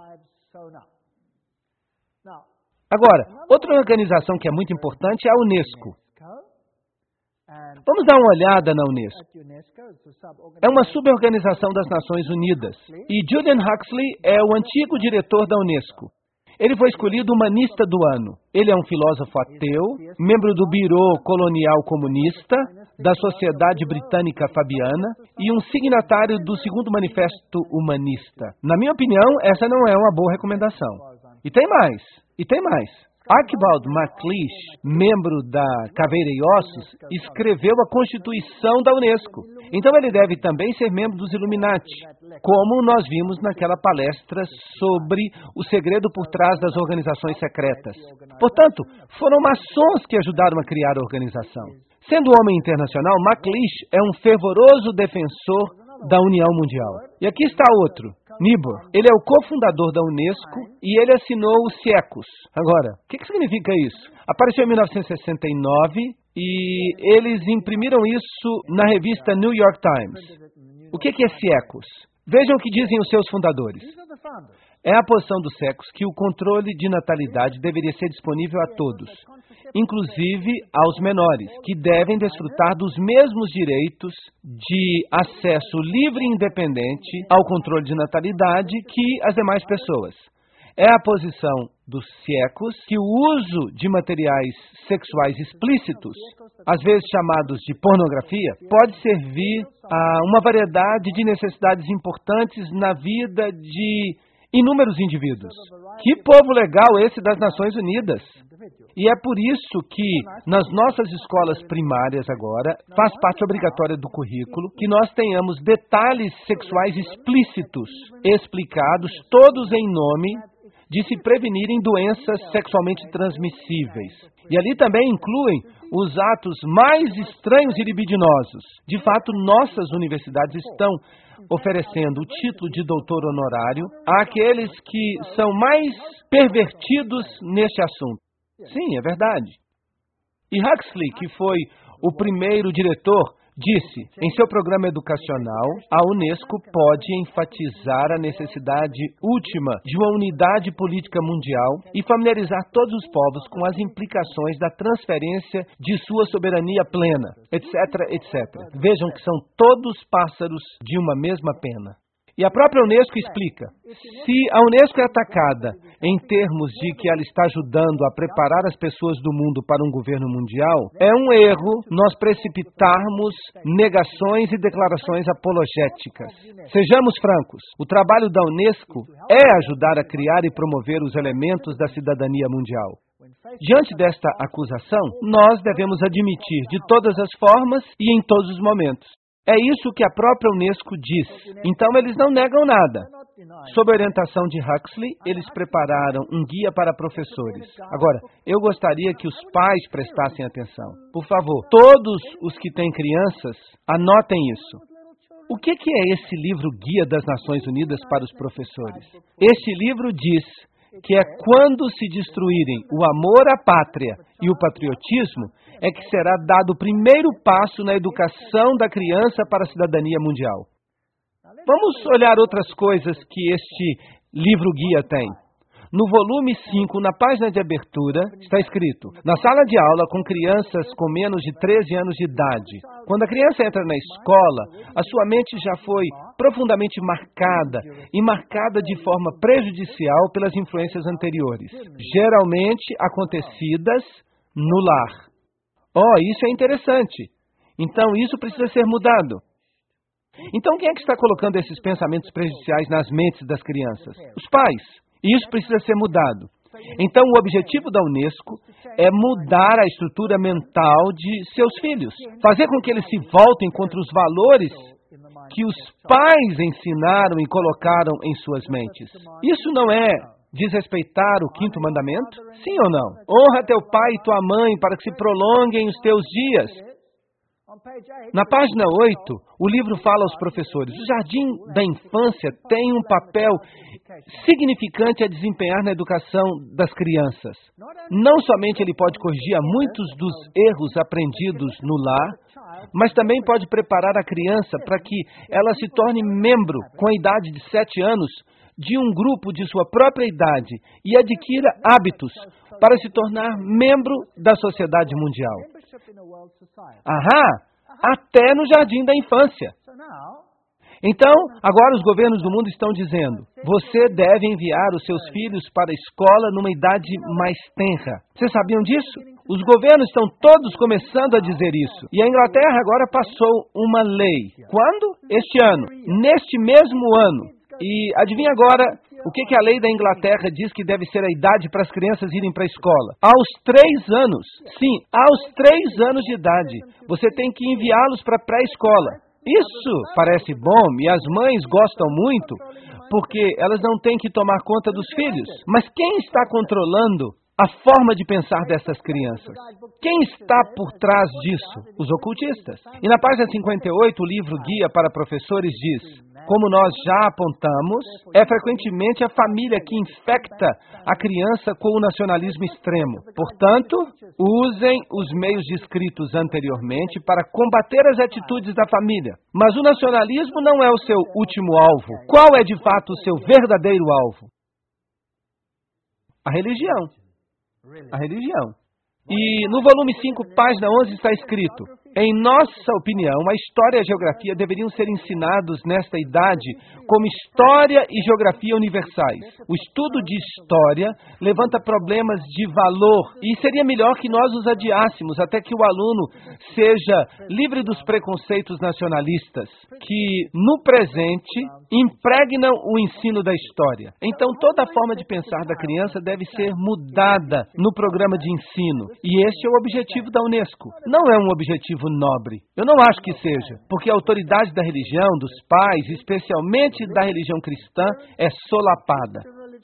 Agora, outra organização que é muito importante é a Unesco. Vamos dar uma olhada na Unesco. É uma suborganização das Nações Unidas. E Julian Huxley é o antigo diretor da Unesco. Ele foi escolhido humanista do ano. Ele é um filósofo ateu, membro do Biro Colonial Comunista, da Sociedade Britânica Fabiana e um signatário do Segundo Manifesto Humanista. Na minha opinião, essa não é uma boa recomendação. E tem mais. Archibald MacLeish, membro da Caveira e Ossos, escreveu a Constituição da Unesco. Então ele deve também ser membro dos Illuminati, como nós vimos naquela palestra sobre o segredo por trás das organizações secretas. Portanto, foram maçons que ajudaram a criar a organização. Sendo homem internacional, MacLeish é um fervoroso defensor da União Mundial. E aqui está outro, Niebuhr. Ele é o cofundador da Unesco e ele assinou o CIECUS. Agora, o que significa isso? Apareceu em 1969 e eles imprimiram isso na revista New York Times. O que é CIECUS? Vejam o que dizem os seus fundadores. É a posição do CIECUS que o controle de natalidade deveria ser disponível a todos, inclusive aos menores, que devem desfrutar dos mesmos direitos de acesso livre e independente ao controle de natalidade que as demais pessoas. É a posição do CIECUS que o uso de materiais sexuais explícitos, às vezes chamados de pornografia, pode servir a uma variedade de necessidades importantes na vida de inúmeros indivíduos. Que povo legal esse das Nações Unidas! E é por isso que, nas nossas escolas primárias agora, faz parte obrigatória do currículo que nós tenhamos detalhes sexuais explícitos, explicados, todos em nome de se prevenirem doenças sexualmente transmissíveis. E ali também incluem os atos mais estranhos e libidinosos. De fato, nossas universidades estão oferecendo o título de doutor honorário àqueles que são mais pervertidos neste assunto. Sim, é verdade. E Huxley, que foi o primeiro diretor, disse, em seu programa educacional, a Unesco pode enfatizar a necessidade última de uma unidade política mundial e familiarizar todos os povos com as implicações da transferência de sua soberania plena, etc., etc. Vejam que são todos pássaros de uma mesma pena. E a própria Unesco explica, se a Unesco é atacada em termos de que ela está ajudando a preparar as pessoas do mundo para um governo mundial, é um erro nós precipitarmos negações e declarações apologéticas. Sejamos francos, o trabalho da Unesco é ajudar a criar e promover os elementos da cidadania mundial. Diante desta acusação, nós devemos admitir de todas as formas e em todos os momentos. É isso que a própria Unesco diz. Então, eles não negam nada. Sob a orientação de Huxley, eles prepararam um guia para professores. Agora, eu gostaria que os pais prestassem atenção. Por favor, todos os que têm crianças, anotem isso. O que é esse livro Guia das Nações Unidas para os Professores? Este livro diz que é quando se destruírem o amor à pátria e o patriotismo, é que será dado o primeiro passo na educação da criança para a cidadania mundial. Vamos olhar outras coisas que este livro-guia tem. No volume 5, na página de abertura, está escrito: na sala de aula com crianças com menos de 13 anos de idade. Quando a criança entra na escola, a sua mente já foi profundamente marcada e marcada de forma prejudicial pelas influências anteriores, geralmente acontecidas no lar. Isso é interessante. Então, isso precisa ser mudado. Então, quem é que está colocando esses pensamentos prejudiciais nas mentes das crianças? Os pais. E isso precisa ser mudado. Então, o objetivo da Unesco é mudar a estrutura mental de seus filhos. Fazer com que eles se voltem contra os valores que os pais ensinaram e colocaram em suas mentes. Isso não é desrespeitar o 5º mandamento? Sim ou não? Honra teu pai e tua mãe para que se prolonguem os teus dias. Na página 8, o livro fala aos professores: o jardim da infância tem um papel significante a desempenhar na educação das crianças. Não somente ele pode corrigir muitos dos erros aprendidos no lar, mas também pode preparar a criança para que ela se torne membro, com a idade de 7 anos, de um grupo de sua própria idade e adquira hábitos para se tornar membro da sociedade mundial. Até no jardim da infância. Então, agora os governos do mundo estão dizendo: você deve enviar os seus filhos para a escola numa idade mais tenra. Vocês sabiam disso? Os governos estão todos começando a dizer isso. E a Inglaterra agora passou uma lei. Quando? Este ano. Neste mesmo ano. E adivinha agora o que a lei da Inglaterra diz que deve ser a idade para as crianças irem para a escola? Aos 3 anos. Sim, aos 3 anos de idade. Você tem que enviá-los para a pré-escola. Isso parece bom e as mães gostam muito, porque elas não têm que tomar conta dos filhos. Mas quem está controlando a forma de pensar dessas crianças? Quem está por trás disso? Os ocultistas. E na página 58, o livro Guia para Professores diz: como nós já apontamos, é frequentemente a família que infecta a criança com o nacionalismo extremo. Portanto, usem os meios descritos anteriormente para combater as atitudes da família. Mas o nacionalismo não é o seu último alvo. Qual é de fato o seu verdadeiro alvo? A religião. A religião. E no volume 5, página 11, está escrito: em nossa opinião, a história e a geografia deveriam ser ensinados nesta idade como história e geografia universais. O estudo de história levanta problemas de valor e seria melhor que nós os adiássemos até que o aluno seja livre dos preconceitos nacionalistas, que no presente impregnam o ensino da história. Então, toda a forma de pensar da criança deve ser mudada no programa de ensino. E este é o objetivo da Unesco. Não é um objetivo nobre. Eu não acho que seja, porque a autoridade da religião, dos pais, especialmente da religião cristã, é solapada.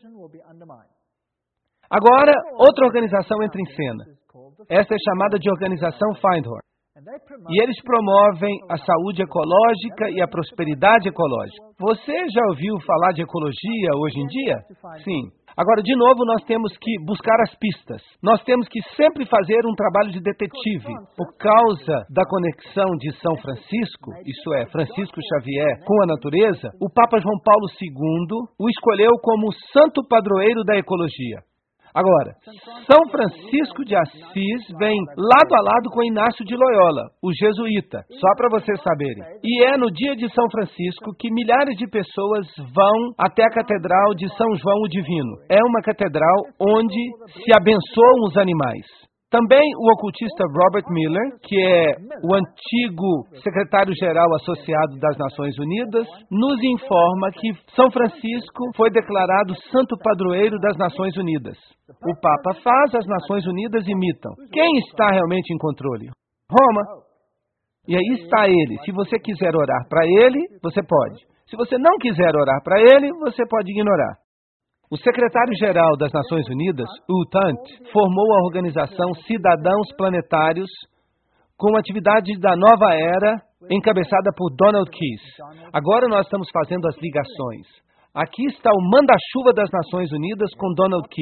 Agora, outra organização entra em cena. Esta é chamada de Organização Findhorn. E eles promovem a saúde ecológica e a prosperidade ecológica. Você já ouviu falar de ecologia hoje em dia? Sim. Agora, de novo, nós temos que buscar as pistas. Nós temos que sempre fazer um trabalho de detetive. Por causa da conexão de São Francisco, isso é, Francisco Xavier, com a natureza, o Papa João Paulo II o escolheu como o santo padroeiro da ecologia. Agora, São Francisco de Assis vem lado a lado com Inácio de Loyola, o jesuíta, só para vocês saberem. E é no dia de São Francisco que milhares de pessoas vão até a Catedral de São João o Divino. É uma catedral onde se abençoam os animais. Também o ocultista Robert Miller, que é o antigo secretário-geral associado das Nações Unidas, nos informa que São Francisco foi declarado santo padroeiro das Nações Unidas. O Papa faz, as Nações Unidas imitam. Quem está realmente em controle? Roma. E aí está ele. Se você quiser orar para ele, você pode. Se você não quiser orar para ele, você pode ignorar. O secretário-geral das Nações Unidas, U Thant, formou a organização Cidadãos Planetários com atividade da nova era, encabeçada por Donald Keyes. Agora nós estamos fazendo as ligações. Aqui está o manda-chuva das Nações Unidas com Donald Keyes.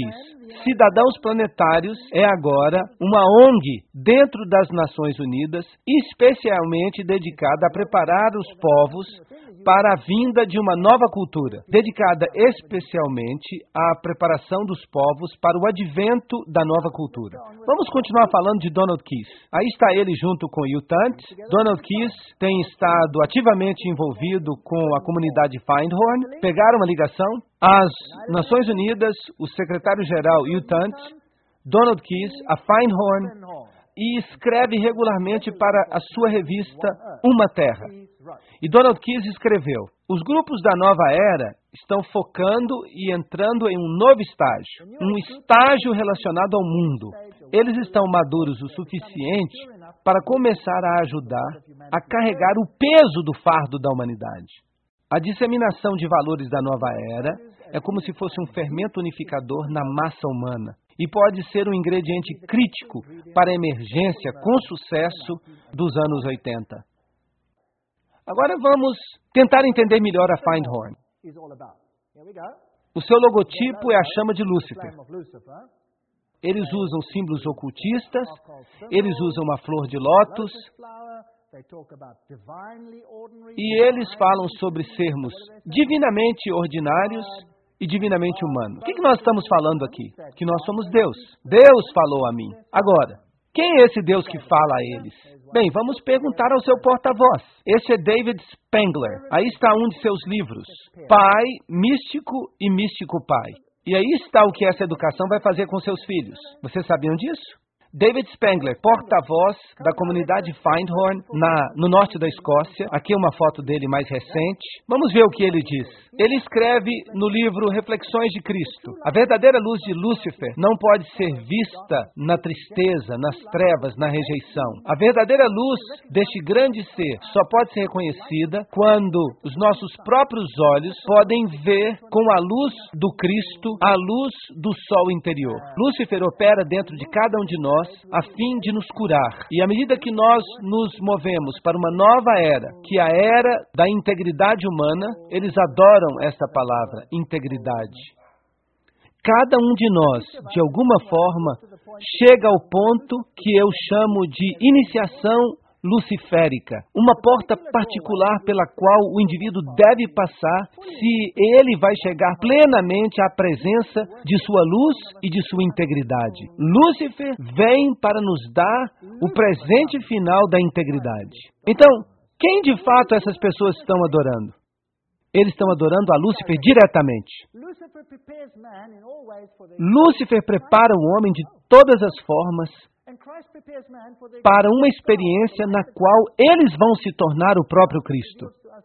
Cidadãos Planetários é agora uma ONG dentro das Nações Unidas, especialmente dedicada a preparar os povos para a vinda de uma nova cultura, dedicada especialmente à preparação dos povos para o advento da nova cultura. Vamos continuar falando de Donald Keys. Aí está ele junto com Yutant. Donald Keys tem estado ativamente envolvido com a comunidade Findhorn. Pegaram uma ligação. As Nações Unidas, o secretário-geral Yutant, Donald Keys, a Findhorn, e escreve regularmente para a sua revista Uma Terra. E Donald Keys escreveu: os grupos da nova era estão focando e entrando em um novo estágio, um estágio relacionado ao mundo. Eles estão maduros o suficiente para começar a ajudar a carregar o peso do fardo da humanidade. A disseminação de valores da nova era é como se fosse um fermento unificador na massa humana e pode ser um ingrediente crítico para a emergência com sucesso dos anos 80. Agora vamos tentar entender melhor a Findhorn. O seu logotipo é a chama de Lúcifer. Eles usam símbolos ocultistas, eles usam uma flor de lótus, e eles falam sobre sermos divinamente ordinários e divinamente humanos. O que nós estamos falando aqui? Que nós somos Deus. Deus falou a mim. Agora, quem é esse Deus que fala a eles? Bem, vamos perguntar ao seu porta-voz. Esse é David Spangler. Aí está um de seus livros, Pai Místico e Místico Pai. E aí está o que essa educação vai fazer com seus filhos. Vocês sabiam disso? David Spangler, porta-voz da comunidade Findhorn, no norte da Escócia. Aqui é uma foto dele mais recente. Vamos ver o que ele diz. Ele escreve no livro Reflexões de Cristo: a verdadeira luz de Lúcifer não pode ser vista na tristeza, nas trevas, na rejeição. A verdadeira luz deste grande ser só pode ser reconhecida quando os nossos próprios olhos podem ver com a luz do Cristo, a luz do sol interior. Lúcifer opera dentro de cada um de nós a fim de nos curar. E à medida que nós nos movemos para uma nova era, que é a era da integridade humana, eles adoram esta palavra, integridade. Cada um de nós, de alguma forma, chega ao ponto que eu chamo de iniciação luciférica, uma porta particular pela qual o indivíduo deve passar se ele vai chegar plenamente à presença de sua luz e de sua integridade. Lúcifer vem para nos dar o presente final da integridade. Então, quem de fato essas pessoas estão adorando? Eles estão adorando a Lúcifer diretamente. Lúcifer prepara o homem de todas as formas para uma experiência na qual eles vão se tornar o próprio Cristo.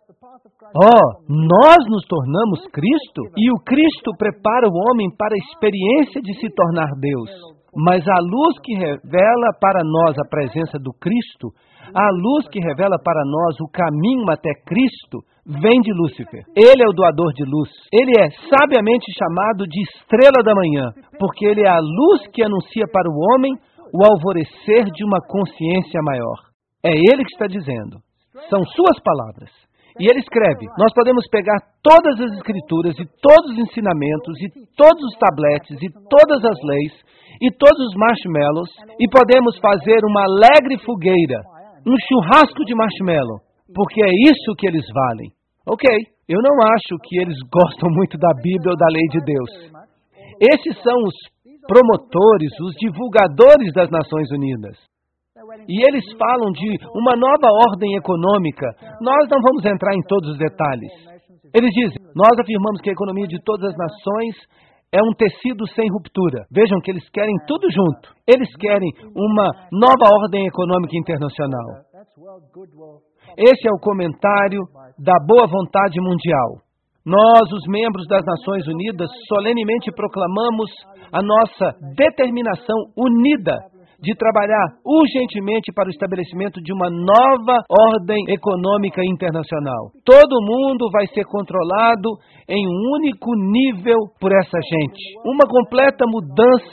Nós nos tornamos Cristo e o Cristo prepara o homem para a experiência de se tornar Deus. Mas a luz que revela para nós a presença do Cristo, a luz que revela para nós o caminho até Cristo, vem de Lúcifer. Ele é o doador de luz. Ele é sabiamente chamado de estrela da manhã, porque ele é a luz que anuncia para o homem o alvorecer de uma consciência maior. É ele que está dizendo. São suas palavras. E ele escreve: nós podemos pegar todas as escrituras e todos os ensinamentos e todos os tabletes e todas as leis e todos os marshmallows e podemos fazer uma alegre fogueira, um churrasco de marshmallow, porque é isso que eles valem. Ok, eu não acho que eles gostam muito da Bíblia ou da lei de Deus. Esses são os promotores, os divulgadores das Nações Unidas. E eles falam de uma nova ordem econômica. Nós não vamos entrar em todos os detalhes. Eles dizem: nós afirmamos que a economia de todas as nações é um tecido sem ruptura. Vejam que eles querem tudo junto. Eles querem uma nova ordem econômica internacional. Esse é o comentário da boa vontade mundial. Nós, os membros das Nações Unidas, solenemente proclamamos a nossa determinação unida de trabalhar urgentemente para o estabelecimento de uma nova ordem econômica internacional. Todo mundo vai ser controlado em um único nível por essa gente. Uma completa mudança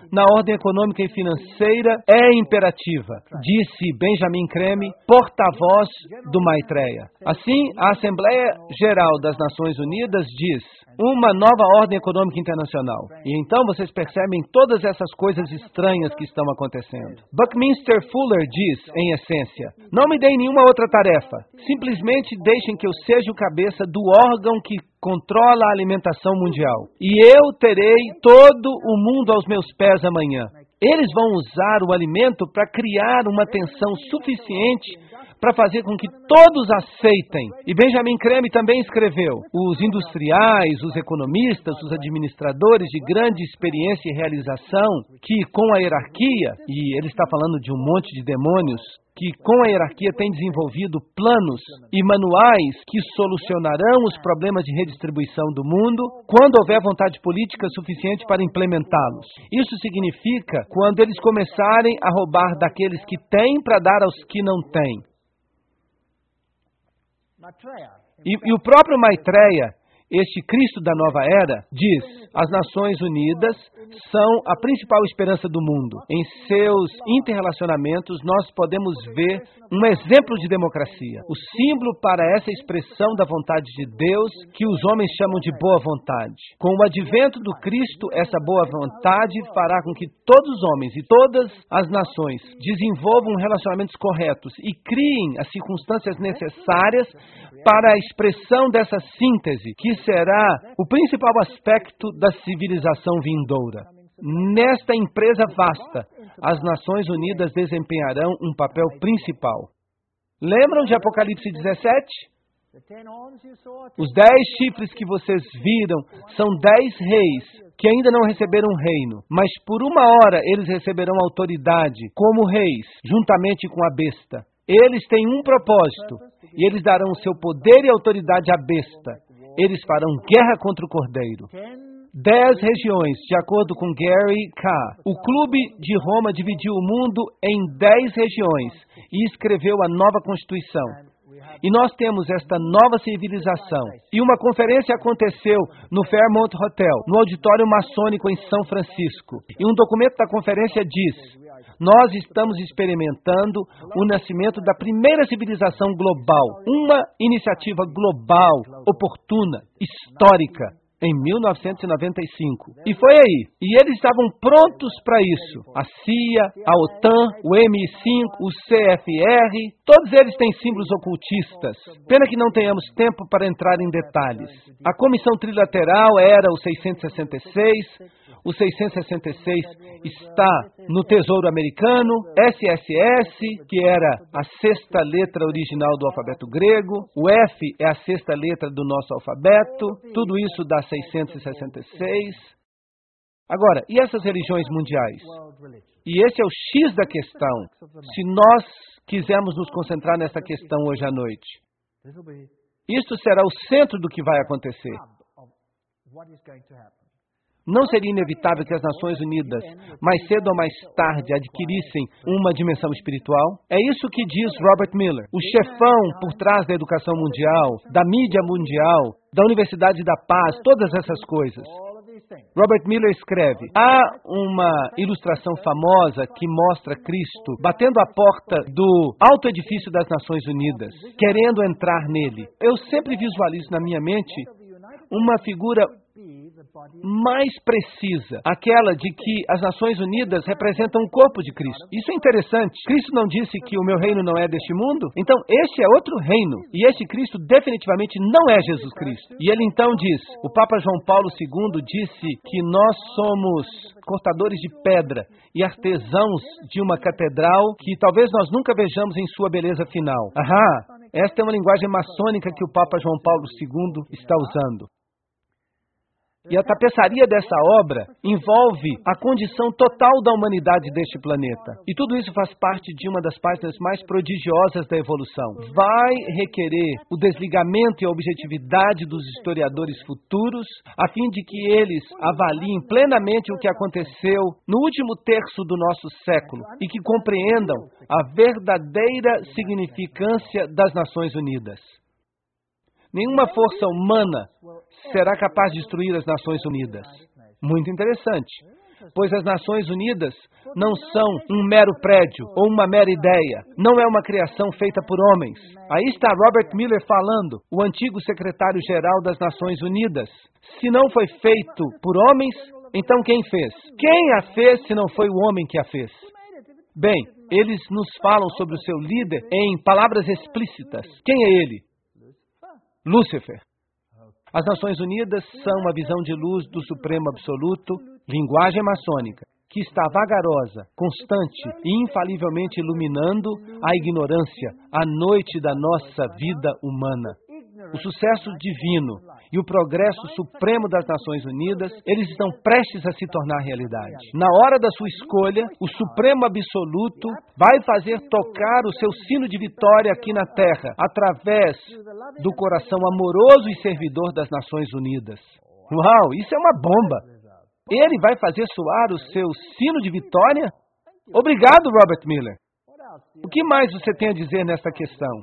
na ordem econômica e financeira é imperativa, disse Benjamin Creme, porta-voz do Maitreya. Assim, a Assembleia Geral das Nações Unidas diz uma nova ordem econômica internacional. E então vocês percebem todas essas coisas estranhas que estão acontecendo. Buckminster Fuller diz, em essência, não me deem nenhuma outra tarefa, simplesmente deixem que eu seja o cabeça do órgão que controla a alimentação mundial. E eu terei todo o mundo aos meus pés amanhã. Eles vão usar o alimento para criar uma tensão suficiente para fazer com que todos aceitem. E Benjamin Creme também escreveu, os industriais, os economistas, os administradores de grande experiência e realização, que com a hierarquia, e ele está falando de um monte de demônios, que com a hierarquia têm desenvolvido planos e manuais que solucionarão os problemas de redistribuição do mundo quando houver vontade política suficiente para implementá-los. Isso significa quando eles começarem a roubar daqueles que têm para dar aos que não têm. E o próprio Maitreya, este Cristo da nova era, diz, as Nações Unidas são a principal esperança do mundo. Em seus interrelacionamentos, nós podemos ver um exemplo de democracia. O símbolo para essa expressão da vontade de Deus, que os homens chamam de boa vontade. Com o advento do Cristo, essa boa vontade fará com que todos os homens e todas as nações desenvolvam relacionamentos corretos e criem as circunstâncias necessárias para a expressão dessa síntese, que será o principal aspecto da civilização vindoura. Nesta empresa vasta, as Nações Unidas desempenharão um papel principal. Lembram de Apocalipse 17? Os 10 chifres que vocês viram são 10 reis que ainda não receberam reino, mas por uma hora eles receberão autoridade como reis, juntamente com a besta. Eles têm um propósito, e eles darão o seu poder e autoridade à besta. Eles farão guerra contra o Cordeiro. 10 regiões, de acordo com Gary K. O Clube de Roma dividiu o mundo em 10 regiões e escreveu a nova Constituição. E nós temos esta nova civilização. E uma conferência aconteceu no Fairmont Hotel, no auditório maçônico em São Francisco. E um documento da conferência diz: nós estamos experimentando o nascimento da primeira civilização global, uma iniciativa global, oportuna, histórica, em 1995. E foi aí. E eles estavam prontos para isso. A CIA, a OTAN, o MI5, o CFR, todos eles têm símbolos ocultistas. Pena que não tenhamos tempo para entrar em detalhes. A Comissão Trilateral era o 666, o 666 está no Tesouro Americano, SSS, que era a 6ª letra original do alfabeto grego, o F é a 6ª letra do nosso alfabeto, tudo isso dá 666. Agora, e essas religiões mundiais? E esse é o X da questão, se nós quisermos nos concentrar nessa questão hoje à noite. Isto será o centro do que vai acontecer. Não seria inevitável que as Nações Unidas, mais cedo ou mais tarde, adquirissem uma dimensão espiritual? É isso que diz Robert Miller, o chefão por trás da educação mundial, da mídia mundial, da Universidade da Paz, todas essas coisas. Robert Miller escreve, há uma ilustração famosa que mostra Cristo batendo a porta do alto edifício das Nações Unidas, querendo entrar nele. Eu sempre visualizo na minha mente uma figura mais precisa, aquela de que as Nações Unidas representam o corpo de Cristo. Isso é interessante. Cristo não disse que o meu reino não é deste mundo? Então, este é outro reino. E este Cristo definitivamente não é Jesus Cristo. E ele então diz, o Papa João Paulo II disse que nós somos cortadores de pedra e artesãos de uma catedral que talvez nós nunca vejamos em sua beleza final. Esta é uma linguagem maçônica que o Papa João Paulo II está usando. E a tapeçaria dessa obra envolve a condição total da humanidade deste planeta. E tudo isso faz parte de uma das páginas mais prodigiosas da evolução. Vai requerer o desligamento e a objetividade dos historiadores futuros, a fim de que eles avaliem plenamente o que aconteceu no último terço do nosso século e que compreendam a verdadeira significância das Nações Unidas. Nenhuma força humana será capaz de destruir as Nações Unidas. Muito interessante. pois as Nações Unidas não são um mero prédio ou uma mera ideia. Não é uma criação feita por homens. Aí está Robert Miller falando, o antigo secretário-geral das Nações Unidas. Se não foi feito por homens, então quem fez? Quem a fez se não foi o homem que a fez? Bem, eles nos falam sobre o seu líder em palavras explícitas. Quem é ele? Lúcifer. As Nações Unidas são uma visão de luz do Supremo Absoluto, linguagem maçônica, que está vagarosa, constante e infalivelmente iluminando a ignorância, a noite da nossa vida humana. O sucesso divino e o progresso supremo das Nações Unidas, eles estão prestes a se tornar realidade. Na hora da sua escolha, o Supremo Absoluto vai fazer tocar o seu sino de vitória aqui na Terra, através do coração amoroso e servidor das Nações Unidas. Uau, isso é uma bomba! Ele vai fazer soar o seu sino de vitória? Obrigado, Robert Miller. O que mais você tem a dizer nesta questão?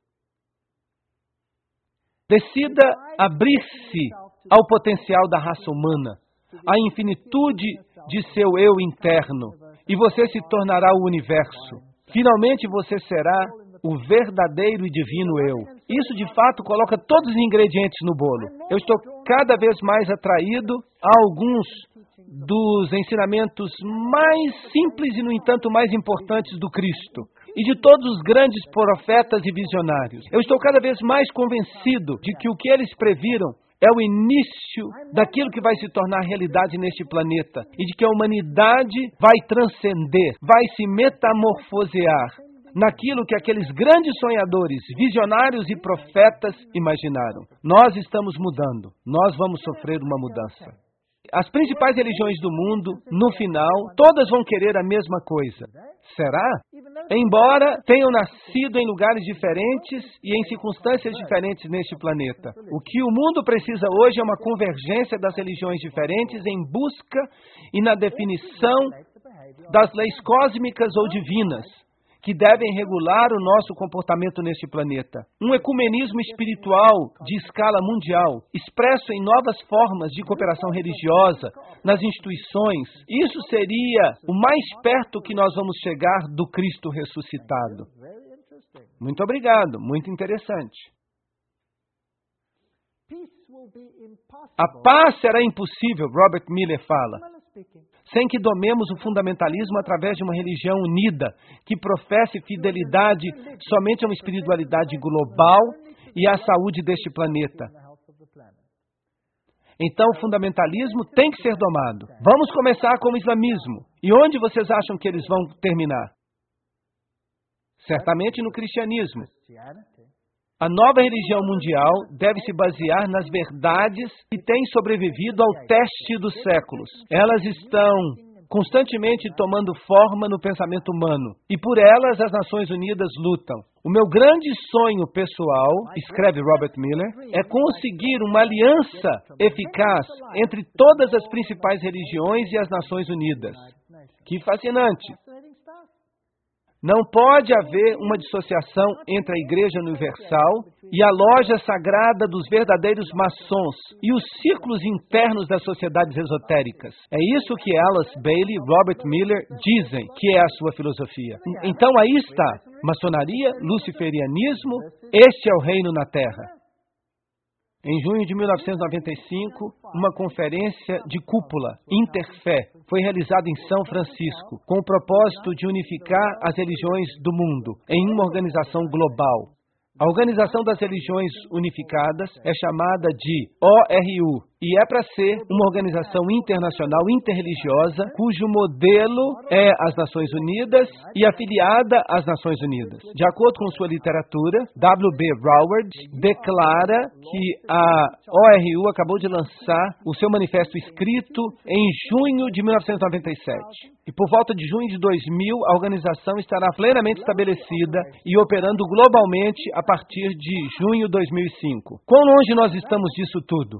Decida abrir-se ao potencial da raça humana, à infinitude de seu eu interno, e você se tornará o universo. Finalmente você será o verdadeiro e divino eu. Isso, de fato, coloca todos os ingredientes no bolo. Eu estou cada vez mais atraído a alguns dos ensinamentos mais simples e, no entanto, mais importantes do Cristo e de todos os grandes profetas e visionários. Eu estou cada vez mais convencido de que o que eles previram é o início daquilo que vai se tornar realidade neste planeta e de que a humanidade vai transcender, vai se metamorfosear naquilo que aqueles grandes sonhadores, visionários e profetas imaginaram. Nós estamos mudando, nós vamos sofrer uma mudança. As principais religiões do mundo, no final, todas vão querer a mesma coisa. Será? Embora tenham nascido em lugares diferentes e em circunstâncias diferentes neste planeta. O que o mundo precisa hoje é uma convergência das religiões diferentes em busca e na definição das leis cósmicas ou divinas que devem regular o nosso comportamento neste planeta. Um ecumenismo espiritual de escala mundial, expresso em novas formas de cooperação religiosa, nas instituições. Isso seria o mais perto que nós vamos chegar do Cristo ressuscitado. Muito obrigado, muito interessante. A paz será impossível, Robert Miller fala, sem que domemos o fundamentalismo através de uma religião unida, que professe fidelidade somente a uma espiritualidade global e à saúde deste planeta. Então, o fundamentalismo tem que ser domado. Vamos começar com o islamismo. E onde vocês acham que eles vão terminar? Certamente no cristianismo. A nova religião mundial deve se basear nas verdades que têm sobrevivido ao teste dos séculos. Elas estão constantemente tomando forma no pensamento humano, e por elas as Nações Unidas lutam. O meu grande sonho pessoal, escreve Robert Miller, é conseguir uma aliança eficaz entre todas as principais religiões e as Nações Unidas. Que fascinante! Não pode haver uma dissociação entre a Igreja Universal e a loja sagrada dos verdadeiros maçons e os círculos internos das sociedades esotéricas. É isso que Alice Bailey e Robert Miller dizem que é a sua filosofia. Então aí está, maçonaria, luciferianismo, este é o reino na Terra. Em junho de 1995, uma conferência de cúpula, Interfé, foi realizada em São Francisco, com o propósito de unificar as religiões do mundo em uma organização global. A Organização das Religiões Unificadas é chamada de ORU e é para ser uma organização internacional interreligiosa cujo modelo é as Nações Unidas e afiliada às Nações Unidas. De acordo com sua literatura, W.B. Roward declara que a ORU acabou de lançar o seu manifesto escrito em junho de 1997. E por volta de junho de 2000, a organização estará plenamente estabelecida e operando globalmente a partir de junho de 2005. Quão longe nós estamos disso tudo?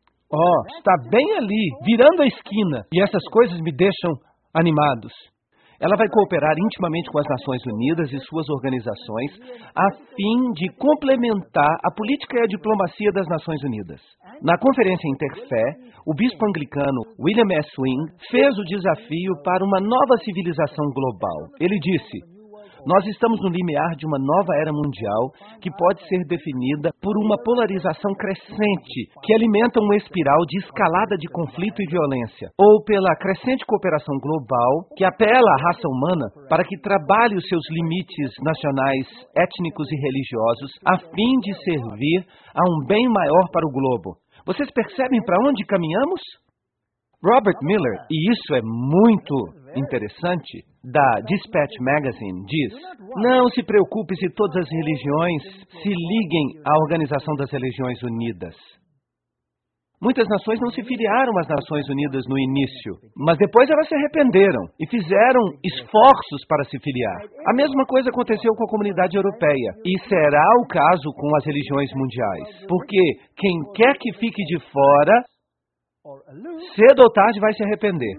Está bem ali, virando a esquina, e essas coisas me deixam animados. Ela vai cooperar intimamente com as Nações Unidas e suas organizações a fim de complementar a política e a diplomacia das Nações Unidas. Na conferência Interfé, o bispo anglicano William S. Wing fez o desafio para uma nova civilização global. Ele disse: nós estamos no limiar de uma nova era mundial que pode ser definida por uma polarização crescente que alimenta uma espiral de escalada de conflito e violência, ou pela crescente cooperação global que apela à raça humana para que trabalhe os seus limites nacionais, étnicos e religiosos a fim de servir a um bem maior para o globo. Vocês percebem para onde caminhamos? Robert Miller, e isso é muito interessante, da Dispatch Magazine, diz: não se preocupe se todas as religiões se liguem à Organização das Religiões Unidas. Muitas nações não se filiaram às Nações Unidas no início, mas depois elas se arrependeram e fizeram esforços para se filiar. A mesma coisa aconteceu com a comunidade europeia, e será o caso com as religiões mundiais, porque quem quer que fique de fora, cedo ou tarde vai se arrepender.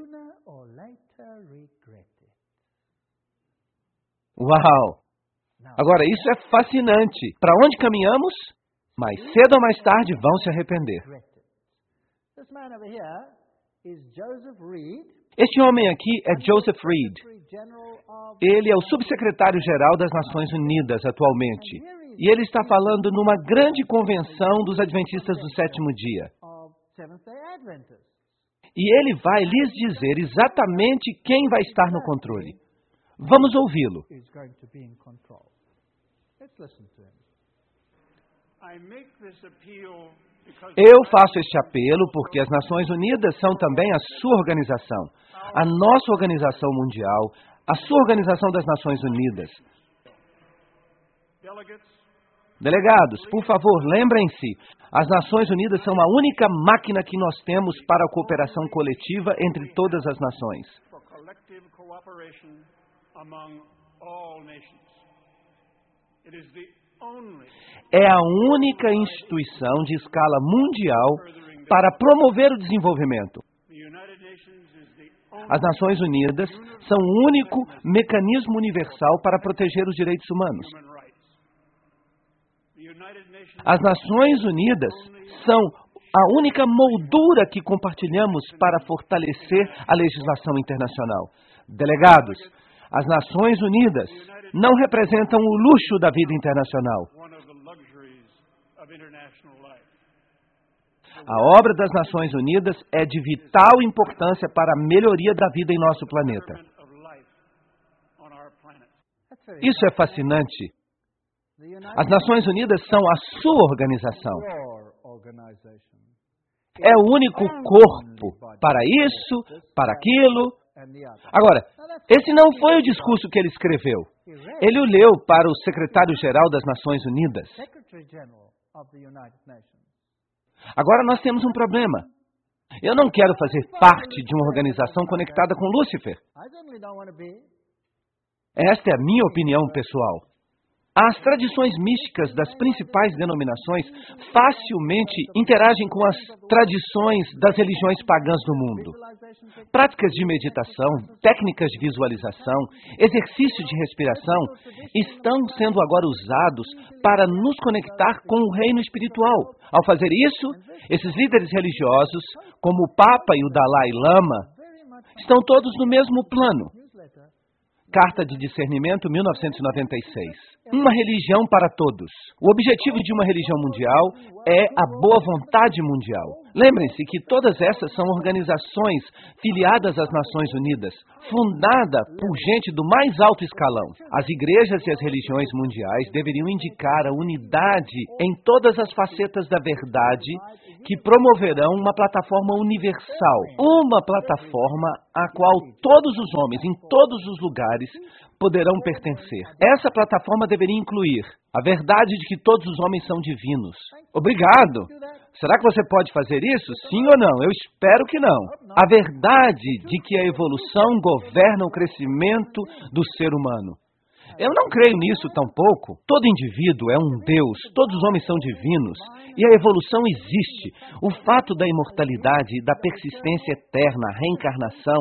Uau! Agora, isso é fascinante. Para onde caminhamos? Mais cedo ou mais tarde vão se arrepender. Este homem aqui é Joseph Reed. Ele é o subsecretário-geral das Nações Unidas atualmente. E ele está falando numa grande convenção dos Adventistas do Sétimo Dia. E ele vai lhes dizer exatamente quem vai estar no controle. Vamos ouvi-lo. Eu faço este apelo porque as Nações Unidas são também a sua organização, a nossa organização mundial, a sua organização das Nações Unidas. Delegados, por favor, lembrem-se, as Nações Unidas são a única máquina que nós temos para a cooperação coletiva entre todas as nações. É a única instituição de escala mundial para promover o desenvolvimento. As Nações Unidas são o único mecanismo universal para proteger os direitos humanos. As Nações Unidas são a única moldura que compartilhamos para fortalecer a legislação internacional. Delegados, as Nações Unidas não representam o luxo da vida internacional. A obra das Nações Unidas é de vital importância para a melhoria da vida em nosso planeta. Isso é fascinante. As Nações Unidas são a sua organização. É o único corpo para isso, para aquilo. Agora, esse não foi o discurso que ele escreveu. Ele o leu para o secretário-geral das Nações Unidas. Agora nós temos um problema. Eu não quero fazer parte de uma organização conectada com Lúcifer. Esta é a minha opinião pessoal. As tradições místicas das principais denominações facilmente interagem com as tradições das religiões pagãs do mundo. Práticas de meditação, técnicas de visualização, exercício de respiração estão sendo agora usados para nos conectar com o reino espiritual. Ao fazer isso, esses líderes religiosos, como o Papa e o Dalai Lama, estão todos no mesmo plano. Carta de Discernimento, 1996. Uma religião para todos. O objetivo de uma religião mundial é a boa vontade mundial. Lembrem-se que todas essas são organizações filiadas às Nações Unidas, fundada por gente do mais alto escalão. As igrejas e as religiões mundiais deveriam indicar a unidade em todas as facetas da verdade que promoverão uma plataforma universal, uma plataforma à qual todos os homens, em todos os lugares, poderão pertencer. Essa plataforma deveria incluir a verdade de que todos os homens são divinos. Obrigado! Será que você pode fazer isso? Sim ou não? Eu espero que não. A verdade de que a evolução governa o crescimento do ser humano. Eu não creio nisso tampouco. Todo indivíduo é um Deus, todos os homens são divinos, e a evolução existe. O fato da imortalidade, da persistência eterna, a reencarnação,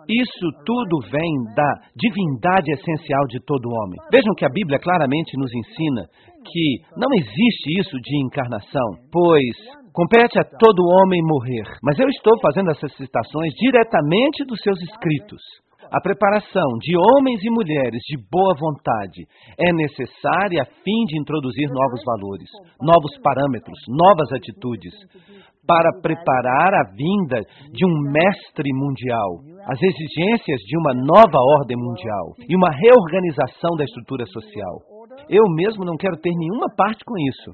Isso tudo vem da divindade essencial de todo homem. Vejam que a Bíblia claramente nos ensina que não existe isso de encarnação, pois compete a todo homem morrer. Mas eu estou fazendo essas citações diretamente dos seus escritos. A preparação de homens e mulheres de boa vontade é necessária a fim de introduzir novos valores, novos parâmetros, novas atitudes, para preparar a vinda de um mestre mundial, as exigências de uma nova ordem mundial e uma reorganização da estrutura social. Eu mesmo não quero ter nenhuma parte com isso.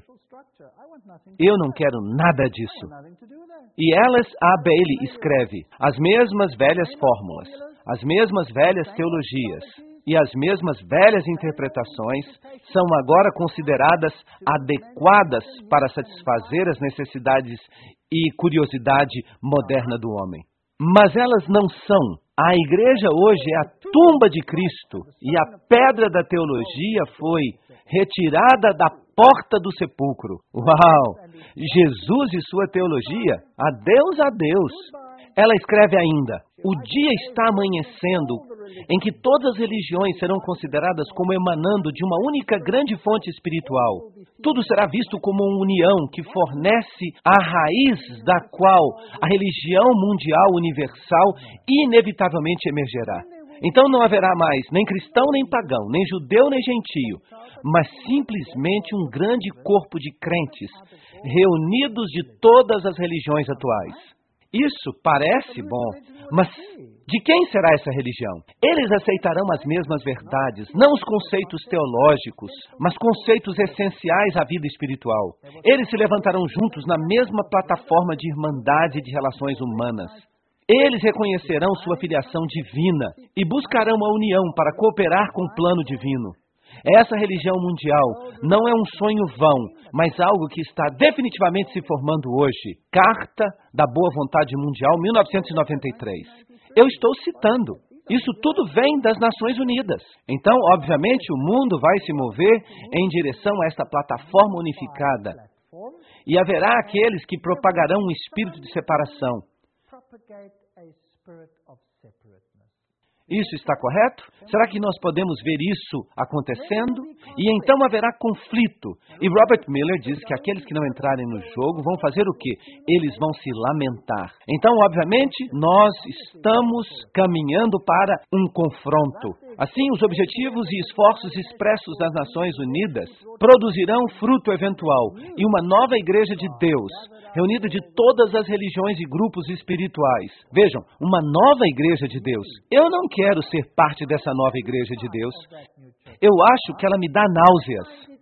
Eu não quero nada disso. E Alice A. Bailey escreve: as mesmas velhas fórmulas, as mesmas velhas teologias e as mesmas velhas interpretações são agora consideradas adequadas para satisfazer as necessidades e curiosidade moderna do homem. Mas elas não são. A igreja hoje é a tumba de Cristo e a pedra da teologia foi retirada da porta do sepulcro. Uau! Jesus e sua teologia, adeus, adeus. Ela escreve ainda: o dia está amanhecendo em que todas as religiões serão consideradas como emanando de uma única grande fonte espiritual. Tudo será visto como uma união que fornece a raiz da qual a religião mundial universal inevitavelmente emergerá. Então não haverá mais nem cristão nem pagão, nem judeu nem gentio, mas simplesmente um grande corpo de crentes reunidos de todas as religiões atuais. Isso parece bom, mas de quem será essa religião? Eles aceitarão as mesmas verdades, não os conceitos teológicos, mas conceitos essenciais à vida espiritual. Eles se levantarão juntos na mesma plataforma de irmandade e de relações humanas. Eles reconhecerão sua filiação divina e buscarão a união para cooperar com o plano divino. Essa religião mundial não é um sonho vão, mas algo que está definitivamente se formando hoje. Carta da Boa Vontade Mundial, 1993. Eu estou citando. Isso tudo vem das Nações Unidas. Então, obviamente, o mundo vai se mover em direção a esta plataforma unificada. E haverá aqueles que propagarão um espírito de separação. Isso está correto? Será que nós podemos ver isso acontecendo? E então haverá conflito. E Robert Miller diz que aqueles que não entrarem no jogo vão fazer o quê? Eles vão se lamentar. Então, obviamente, nós estamos caminhando para um confronto. Assim, os objetivos e esforços expressos das Nações Unidas produzirão fruto eventual e uma nova igreja de Deus, reunida de todas as religiões e grupos espirituais. Vejam, uma nova igreja de Deus. Eu não quero ser parte dessa nova igreja de Deus. Eu acho que ela me dá náuseas.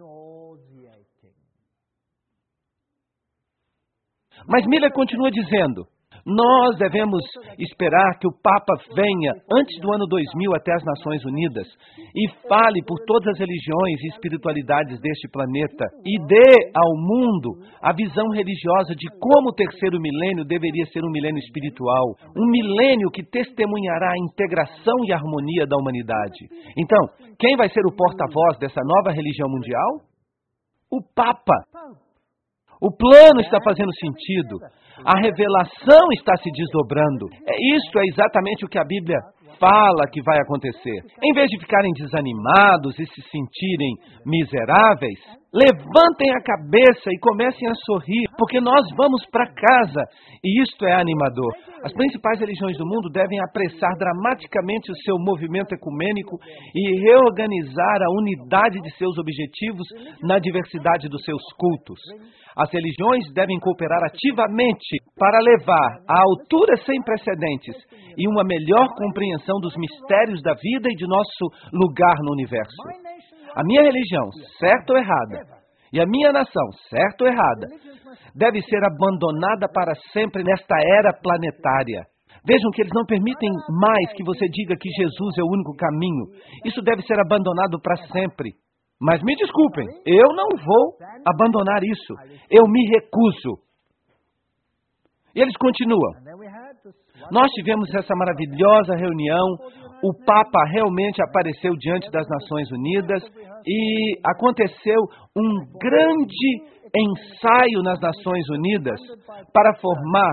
Mas Miller continua dizendo: nós devemos esperar que o Papa venha antes do ano 2000 até as Nações Unidas e fale por todas as religiões e espiritualidades deste planeta e dê ao mundo a visão religiosa de como o terceiro milênio deveria ser um milênio espiritual, um milênio que testemunhará a integração e a harmonia da humanidade. Então, quem vai ser o porta-voz dessa nova religião mundial? O Papa. O plano está fazendo sentido. A revelação está se desdobrando. Isto é exatamente o que a Bíblia fala que vai acontecer. Em vez de ficarem desanimados e se sentirem miseráveis, levantem a cabeça e comecem a sorrir, porque nós vamos para casa. E isto é animador. As principais religiões do mundo devem apressar dramaticamente o seu movimento ecumênico e reorganizar a unidade de seus objetivos na diversidade dos seus cultos. As religiões devem cooperar ativamente para levar a altura sem precedentes e uma melhor compreensão dos mistérios da vida e de nosso lugar no universo. A minha religião, certa ou errada, e a minha nação, certa ou errada, deve ser abandonada para sempre nesta era planetária. Vejam que eles não permitem mais que você diga que Jesus é o único caminho. Isso deve ser abandonado para sempre. Mas me desculpem, eu não vou abandonar isso. Eu me recuso. E eles continuam. Nós tivemos essa maravilhosa reunião. O Papa realmente apareceu diante das Nações Unidas e aconteceu um grande ensaio nas Nações Unidas para formar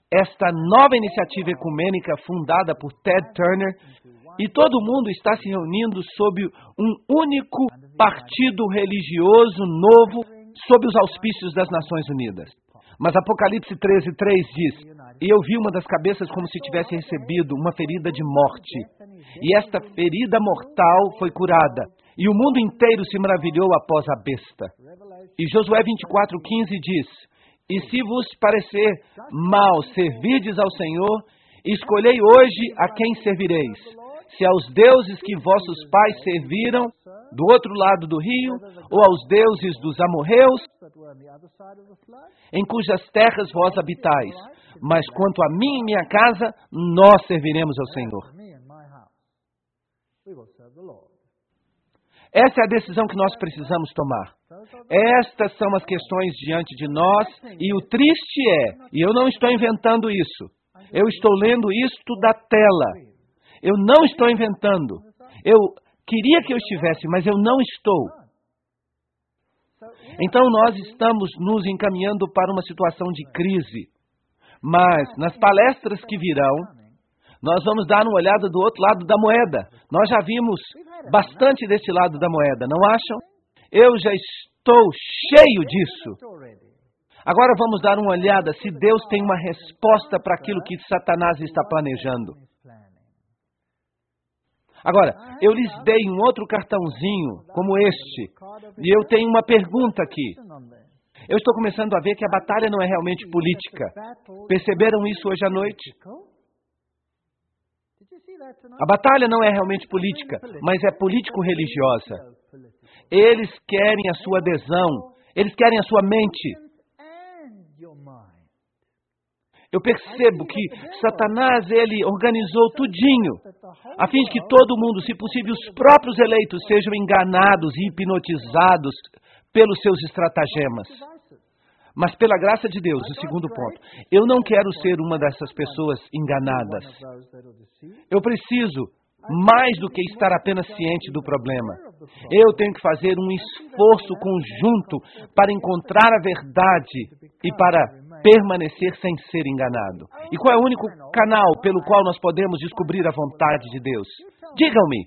esta nova iniciativa ecumênica fundada por Ted Turner, e todo mundo está se reunindo sob um único partido religioso novo, sob os auspícios das Nações Unidas. Mas Apocalipse 13:3 diz: "E eu vi uma das cabeças como se tivesse recebido uma ferida de morte. E esta ferida mortal foi curada. E o mundo inteiro se maravilhou após a besta." E Josué 24:15 diz: "E se vos parecer mal servirdes ao Senhor, escolhei hoje a quem servireis. Se aos deuses que vossos pais serviram do outro lado do rio, ou aos deuses dos amorreus, em cujas terras vós habitais. Mas quanto a mim e minha casa, nós serviremos ao Senhor." Essa é a decisão que nós precisamos tomar. Estas são as questões diante de nós, e o triste é, e eu não estou inventando isso, eu estou lendo isto da tela. Eu não estou inventando. Eu queria que eu estivesse, mas eu não estou. Então nós estamos nos encaminhando para uma situação de crise. Mas nas palestras que virão, nós vamos dar uma olhada do outro lado da moeda. Nós já vimos bastante desse lado da moeda, não acham? Eu já estou cheio disso. Agora vamos dar uma olhada se Deus tem uma resposta para aquilo que Satanás está planejando. Agora, eu lhes dei um outro cartãozinho, como este, e eu tenho uma pergunta aqui. Eu estou começando a ver que a batalha não é realmente política. Perceberam isso hoje à noite? A batalha não é realmente política, mas é político-religiosa. Eles querem a sua adesão, eles querem a sua mente. Eu percebo que Satanás, ele organizou tudinho, a fim de que todo mundo, se possível os próprios eleitos, sejam enganados e hipnotizados pelos seus estratagemas. Mas pela graça de Deus, o segundo ponto, eu não quero ser uma dessas pessoas enganadas. Eu preciso mais do que estar apenas ciente do problema. Eu tenho que fazer um esforço conjunto para encontrar a verdade e para permanecer sem ser enganado. E qual é o único canal pelo qual nós podemos descobrir a vontade de Deus? Digam-me.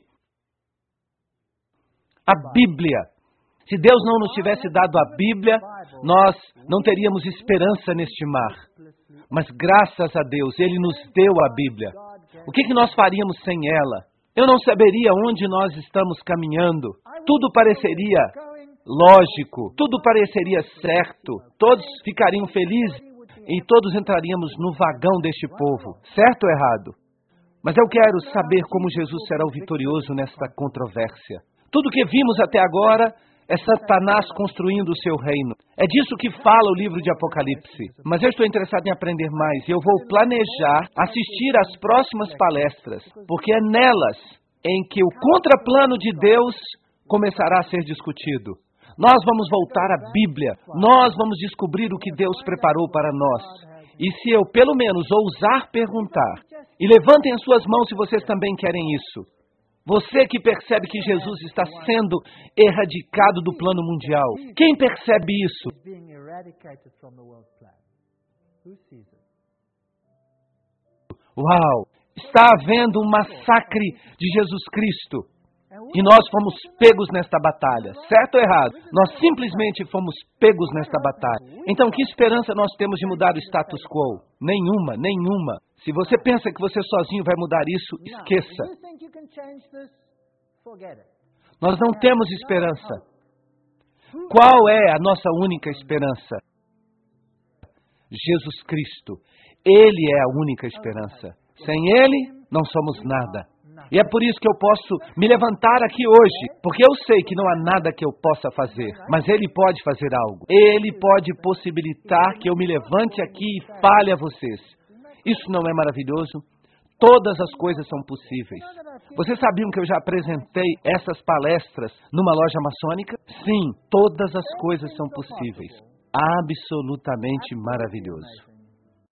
A Bíblia. Se Deus não nos tivesse dado a Bíblia, nós não teríamos esperança neste mar. Mas graças a Deus, Ele nos deu a Bíblia. O que nós faríamos sem ela? Eu não saberia onde nós estamos caminhando. Tudo pareceria lógico, tudo pareceria certo. Todos ficariam felizes e todos entraríamos no vagão deste povo. Certo ou errado? Mas eu quero saber como Jesus será o vitorioso nesta controvérsia. Tudo que vimos até agora é Satanás construindo o seu reino. É disso que fala o livro de Apocalipse. Mas eu estou interessado em aprender mais e eu vou planejar assistir às próximas palestras, porque é nelas em que o contraplano de Deus começará a ser discutido. Nós vamos voltar à Bíblia. Nós vamos descobrir o que Deus preparou para nós. E se eu, pelo menos, ousar perguntar, e levantem as suas mãos se vocês também querem isso. Você que percebe que Jesus está sendo erradicado do plano mundial. Quem percebe isso? Uau! Está havendo um massacre de Jesus Cristo. E nós fomos pegos nesta batalha. Certo ou errado? Nós simplesmente fomos pegos nesta batalha. Então, que esperança nós temos de mudar o status quo? Nenhuma, nenhuma. Se você pensa que você sozinho vai mudar isso, esqueça. Nós não temos esperança. Qual é a nossa única esperança? Jesus Cristo. Ele é a única esperança. Sem Ele, não somos nada. E é por isso que eu posso me levantar aqui hoje, porque eu sei que não há nada que eu possa fazer, mas Ele pode fazer algo. Ele pode possibilitar que eu me levante aqui e fale a vocês. Isso não é maravilhoso? Todas as coisas são possíveis. Vocês sabiam que eu já apresentei essas palestras numa loja maçônica? Sim, todas as coisas são possíveis. Absolutamente maravilhoso.